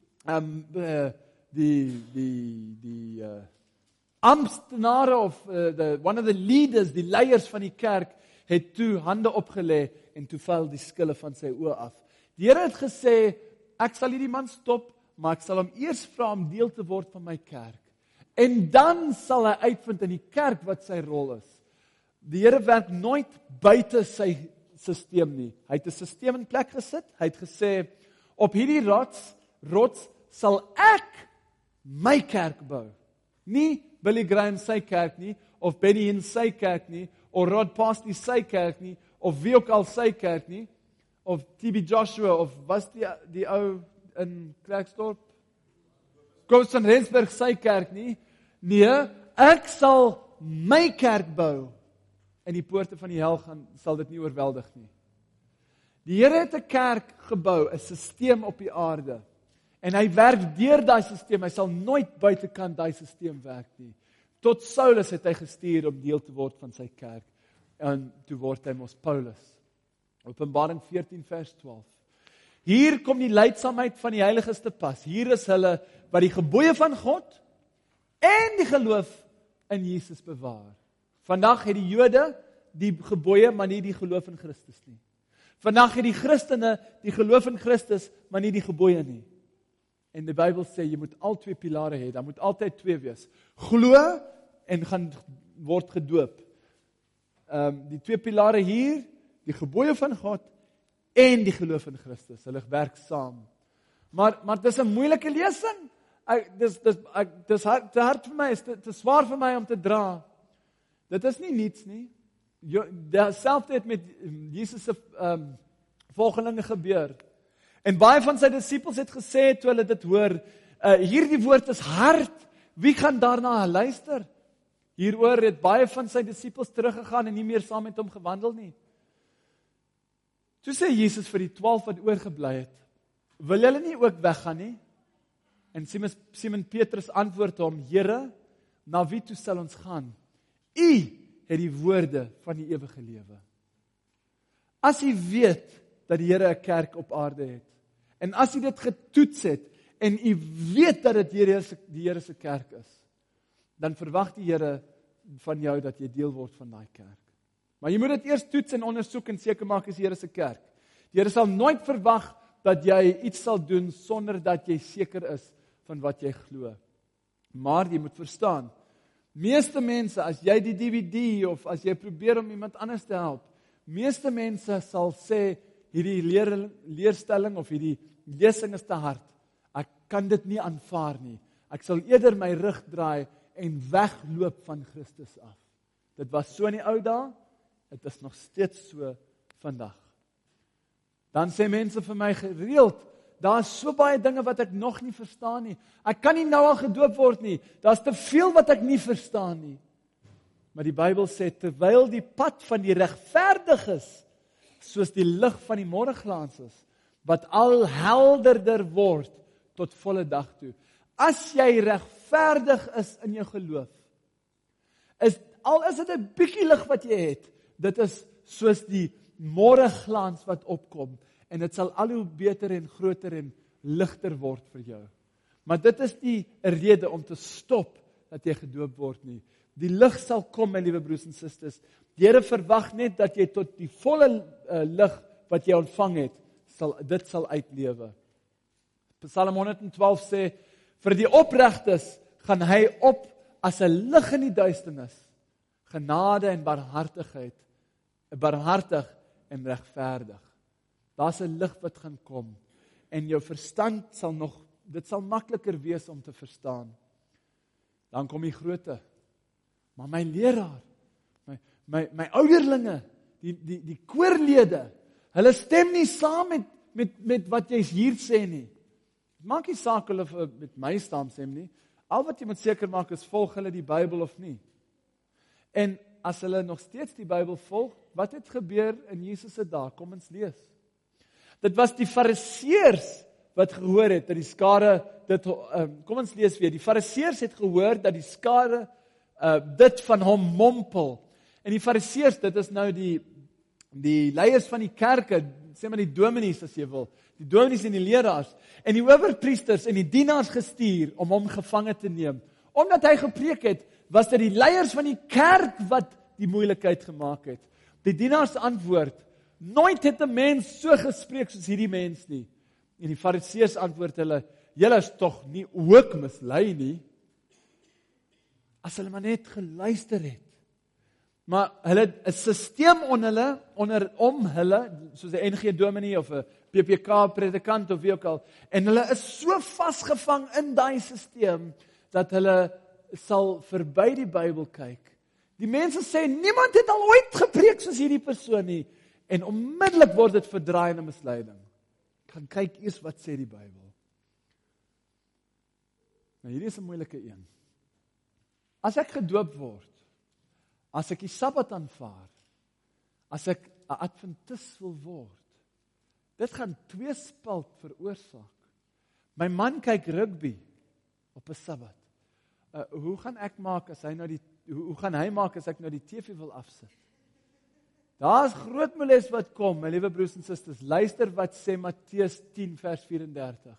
Speaker 1: amptenare of one of the leaders, die leiers van die kerk, het toe hande opgelê en toe val die skille van sy oë af. Die Here het gesê, ek sal hierdie man stop, maar ek sal hom eers vra om deel te word van my kerk. En dan sal hy uitvind in die kerk wat sy rol is. Die Here werk nooit buite sy stelsel nie. Hy het 'n stelsel in plek gesit. Hy het gesê, op hierdie rots sal ek my kerk bou. Nie Billy Graham sy kerk nie, of Benny Hinn sy kerk nie, of Rod Pasty sy kerk nie, of wie ook al sy kerk nie, of TB Joshua, of was die ou in Klerksdorp? Koos van Rensburg sy kerk nie. Nee, ek sal my kerk bou en die poorte van die hel sal dit nie oorweldig nie. Die Here het 'n kerk gebou, 'n stelsel op die aarde. En hy werk deur daai stelsel, hy sal nooit buitekant daai stelsel werk nie. Tot Saulus het hy gestuur om deel te word van sy kerk. En toe word hy mos Paulus. Openbaring 14 vers 12. Hier kom die leidsaamheid van die heiliges te pas. Hier is hulle wat die gebooie van God en die geloof in Jesus bewaar. Vandag het die Jode die gebooie, maar nie die geloof in Christus nie. Vandag het die Christene die geloof in Christus, maar nie die gebooie nie. En die Bybel sê, jy moet al twee pilare hê, daar moet altyd twee wees. Glo en gaan word gedoop. Die twee pilare hier, die gebooie van God en die geloof in Christus. Hulle werk saam. Maar dis 'n moeilike lesing. Dis hard vir my, dis swaar vir my om te dra. Dit is nie niets nie. Dieselfde het met Jesus se volgelinge gebeur. En baie van sy disippels het gesê toe hulle dit hoor, hierdie woord is hard. Wie gaan daarna luister? Hieroor het baie van sy disippels teruggegaan en nie meer saam met hom gewandel nie. Toe sê Jesus vir die 12 wat oorgebly het, wil julle nie ook weggaan nie? En Simon Petrus antwoord hom, Here, na wie toe sal ons gaan? U het die woorde van die ewige lewe. As u weet dat die Here 'n kerk op aarde het, en as u dit getoets het, en u weet dat dit die Here se kerk is, dan verwag die Here van jou dat jy deel word van daai kerk. Maar jy moet dit eers toets en ondersoek en seker maak is die Here se kerk. Die Here sal nooit verwag dat jy iets sal doen sonder dat jy seker is van wat jy glo. Maar jy moet verstaan, meeste mense, as jy die DVD of as jy probeer om iemand anders te help, meeste mense sal sê, hierdie leerstelling of hierdie lesing is te hard. Ek kan dit nie aanvaar nie. Ek sal eerder my rug draai en wegloop van Christus af. Dit was so in die ou dae, dit is nog steeds so vandag. Dan sê mense vir my gereeld, daar is so baie dinge wat ek nog nie verstaan nie. Ek kan nie nou al gedoop word nie. Daar's te veel wat ek nie verstaan nie. Maar die Bybel sê, terwyl die pad van die regverdiges, soos die lig van die môreglans is, wat al helderder word tot volle dag toe. As jy regverdig is in jou geloof, al is dit 'n bietjie lig wat jy het, dit is soos die môreglans wat opkom, en dit sal al hoe beter en groter en ligter word vir jou. Maar dit is nie 'n rede om te stop dat jy gedoop word nie. Die lig sal kom, my liewe broers en susters. Die Here verwag net dat jy tot die volle lig wat jy ontvang het, dit sal uitlewe. Psalm 112 sê, vir die opregtes gaan hy op as 'n lig in die duisternis. Genade en barmhartigheid, barmhartig en regverdig. Daar's 'n lig wat gaan kom en jou verstand dit sal makliker wees om te verstaan. Dan kom die grootte. Maar my leraar, my ouderlinge, die koorlede, hulle stem nie saam met wat jy hier sê nie. Maak nie saak hulle met my saamstem nie. Al wat jy moet seker maak is, volg hulle die Bybel of nie. En as hulle nog steeds die Bybel volg, wat het gebeur in Jesus se dae? Kom ons lees. Dit was die Fariseërs wat gehoor het dat die skare kom ons lees weer. Die Fariseërs het gehoor dat die skare dit van hom mompel. En die Fariseërs, dit is nou die leiers van die kerke, sê maar die dominees as jy wil, die dominees en die leraars, en die owerpriesters en die dienaars gestuur om hom gevange te neem. Omdat hy gepreek het, was dit die leiers van die kerk wat die moeilikheid gemaak het. Die dienaars antwoord, nooit het 'n mens so gespreek soos hierdie mens nie. En die Fariseërs antwoord hulle, julle is tog nie ook mislei nie. As hulle maar net geluister het. Maar hulle het 'n stelsel om hulle, soos 'n NG dominee of 'n PPK predikant of wie ook al, en hulle is so vasgevang in daai stelsel, dat hulle sal verby die Bybel kyk. Die mense sê, niemand het al ooit gepreek soos hierdie persoon nie, en onmiddellik word dit verdraai in 'n misleiding. Gaan kyk eers wat sê die Bybel. Nou hierdie is 'n moeilike een. As ek gedoop word, as ek die Sabbat aanvaar, as ek 'n Adventis wil word, dit gaan tweespalt veroorsaak. My man kyk rugby op 'n Sabbat. Hoe gaan hy maak as ek nou die TV wil afsit? Daar's groot moles wat kom, my liewe broers en susters. Luister wat sê Matteus 10 vers 34.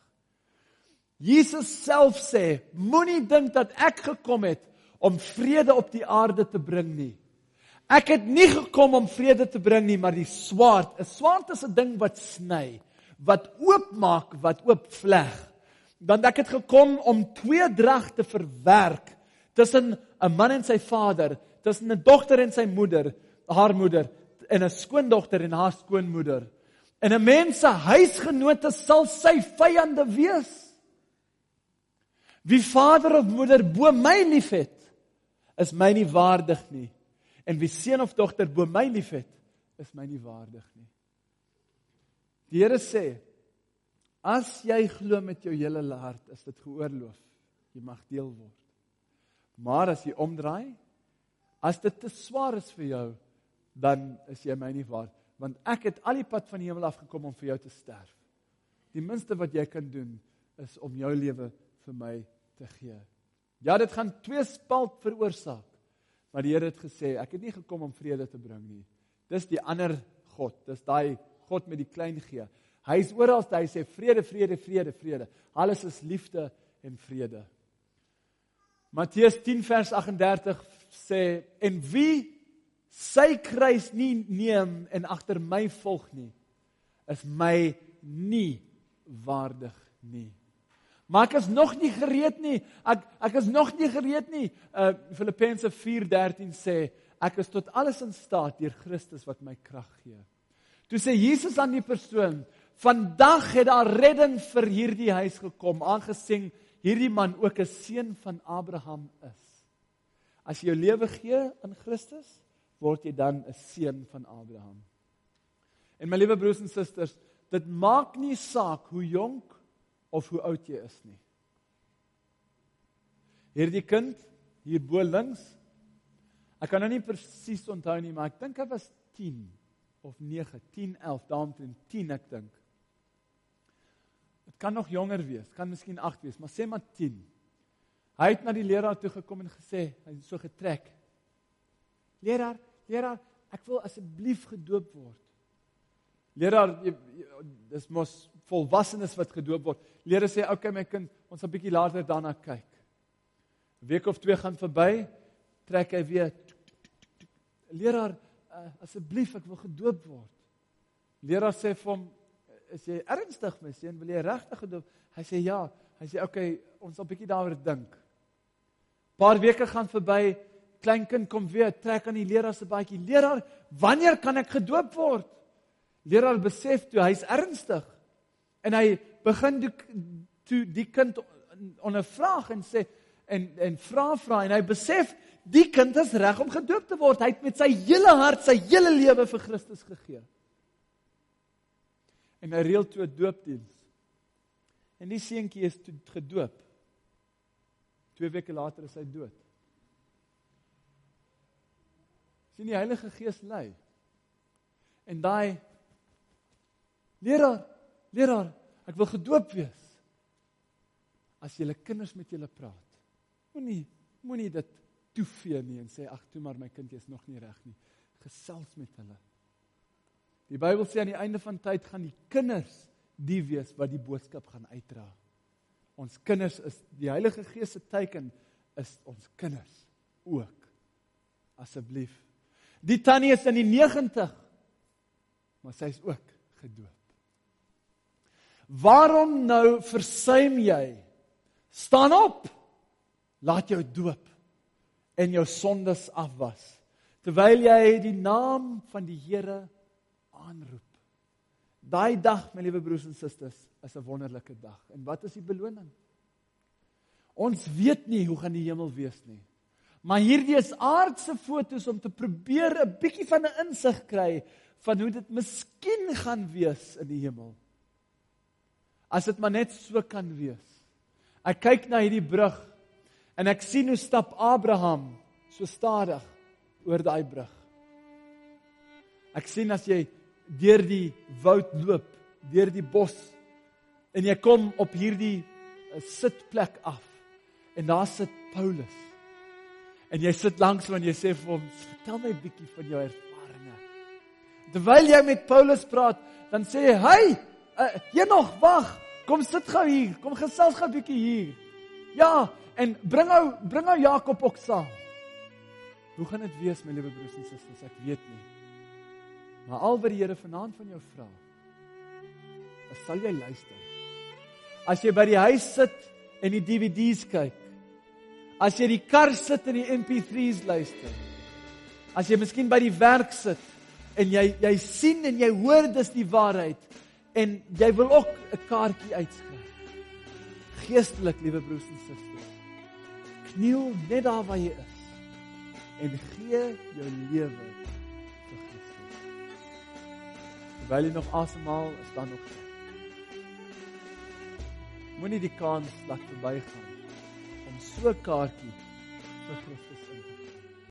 Speaker 1: Jesus self sê, moenie dink dat ek gekom het om vrede op die aarde te bring nie. Ek het nie gekom om vrede te bring nie, maar die swaard. 'n Swaard is 'n ding wat sny, wat oopmaak, wat oopvleg. Want ek het gekom om tweedrag te verwerk tussen 'n man en sy vader, tussen 'n dogter en sy moeder, haar moeder, en 'n skoondogter en haar skoonmoeder. En 'n mens se huisgenote sal sy vyande wees. Wie vader of moeder bo my liefhet, is my nie waardig nie. En wie seun of dogter bo my liefhet, is my nie waardig nie. Die Here sê, as jy glo met jou hele hart, is dit geoorloof. Jy mag deel word. Maar as jy omdraai, as dit te swaar is vir jou, dan is jy my nie waard. Want ek het al die pad van die hemel afgekom om vir jou te sterf. Die minste wat jy kan doen, is om jou lewe vir my te gee. Ja, dit gaan tweespalt veroorsaak. Maar die Here het gesê, ek het nie gekom om vrede te bring nie. Dis die ander God, dis daai God met die klein G. Hy is oral, hy sê vrede, vrede, vrede, vrede. Alles is liefde en vrede. Matteus 10 vers 38 sê, en wie sy kruis nie neem en agter my volg nie, is my nie waardig nie. Maar ek is nog nie gereed nie. Ek is nog nie gereed nie. Filippense 4:13 sê, ek is tot alles in staat deur Christus wat my krag gee. Toe sê Jesus aan die persoon, vandag het daar redding vir hierdie huis gekom, aangesien hierdie man ook 'n seun van Abraham is. As jy jou lewe gee in Christus, word jy dan 'n seun van Abraham. En my liewe broers en susters, dit maak nie saak hoe jonk of hoe oud jy is nie. Hierdie kind, hier bo links, ek kan nou nie presies onthou nie, maar ek dink hy was 10 of 9, 10, 11, daaromtrent 10 ek dink. Het kan nog jonger wees, kan miskien 8 wees, maar sê maar 10. Hy het na die leraar toe gekom en gesê, hy het so getrek. Leraar, ek wil asseblief gedoop word. Leraar, dis mos volwassenes wat gedoop word. Leraar sê, okay my kind, ons sal 'n bietjie later daarna kyk. 'n Week of 2 gaan verby, trek hy weer. Leraar, asseblief, ek wil gedoop word. Leraar sê vir hom, is jy ernstig my seun, wil jy regtig gedoop? Hy sê ja. Hy sê, okay, ons sal 'n bietjie daaroor dink. Paar weke gaan verby, kleinkind kom weer, trek aan die leraar se baadjie. Leraar, wanneer kan ek gedoop word? Leraar besef toe, hy's ernstig. En hy begin die kind ondervraag en sê, en vra, en hy besef, die kind is reg om gedoop te word. Hy het met sy hele hart, sy hele lewe vir Christus gegee. En hy reël toe 'n doopdiens. En die seentjie is toe gedoop. 2 weke later is hy dood. Sien die Heilige Gees lei. En daai leraar, ek wil gedoop wees. As julle kinders met julle praat, moenie dit toevee nie en sê, ag toe maar my kind is nog nie reg nie. Gesels met hulle. Die Bybel sê aan die einde van tyd gaan die kinders die wees wat die boodskap gaan uitdra. Ons kinders is, die Heilige Gees se teken is ons kinders ook. Asseblief. Die tannie is in die 90, maar sy is ook gedoop. Waarom nou versuim jy? Staan op, laat jou doop en jou sondes afwas, terwyl jy die naam van die Here aanroep. Daai dag, my liewe broers en susters, is 'n wonderlike dag. En wat is die beloning? Ons weet nie hoe gaan die hemel wees nie. Maar hierdie is aardse foto's om te probeer 'n bietjie van 'n insig kry van hoe dit miskien gaan wees in die hemel. As dit maar net so kan wees. Ek kyk na hierdie brug en ek sien hoe stap Abraham so stadig oor daai brug. Ek sien as jy deur die woud loop, deur die bos, en jy kom op hierdie sitplek af, en daar sit Paulus. En jy sit langs hom en jy sê vir hom, vertel my 'n bietjie van jou ervarings. Terwyl jy met Paulus praat, dan sê hy, hey, jy nog, wag, kom sit gou hier, kom gesels gou 'n bietjie hier. Ja, en bring nou Jakob ook saam. Hoe gaan dit wees, my liewe broers en susters? Ek weet nie. Maar al wat die Here vanaand van jou vra, sal jy luister. As jy by die huis sit en die DVD's kyk, as jy die kar sit en die MP3's luister, as jy miskien by die werk sit en jy sien en jy hoor dis die waarheid en jy wil ook 'n kaartjie uitskryf. Geestelik, liewe broers en susters, kniel net daar waar jy is en gee jou lewe vir Christus. Terwyl jy nog asemhaal, is daar nog tyd. Moenie die kans laat verbygaan om so 'n kaartjie vir Christus in te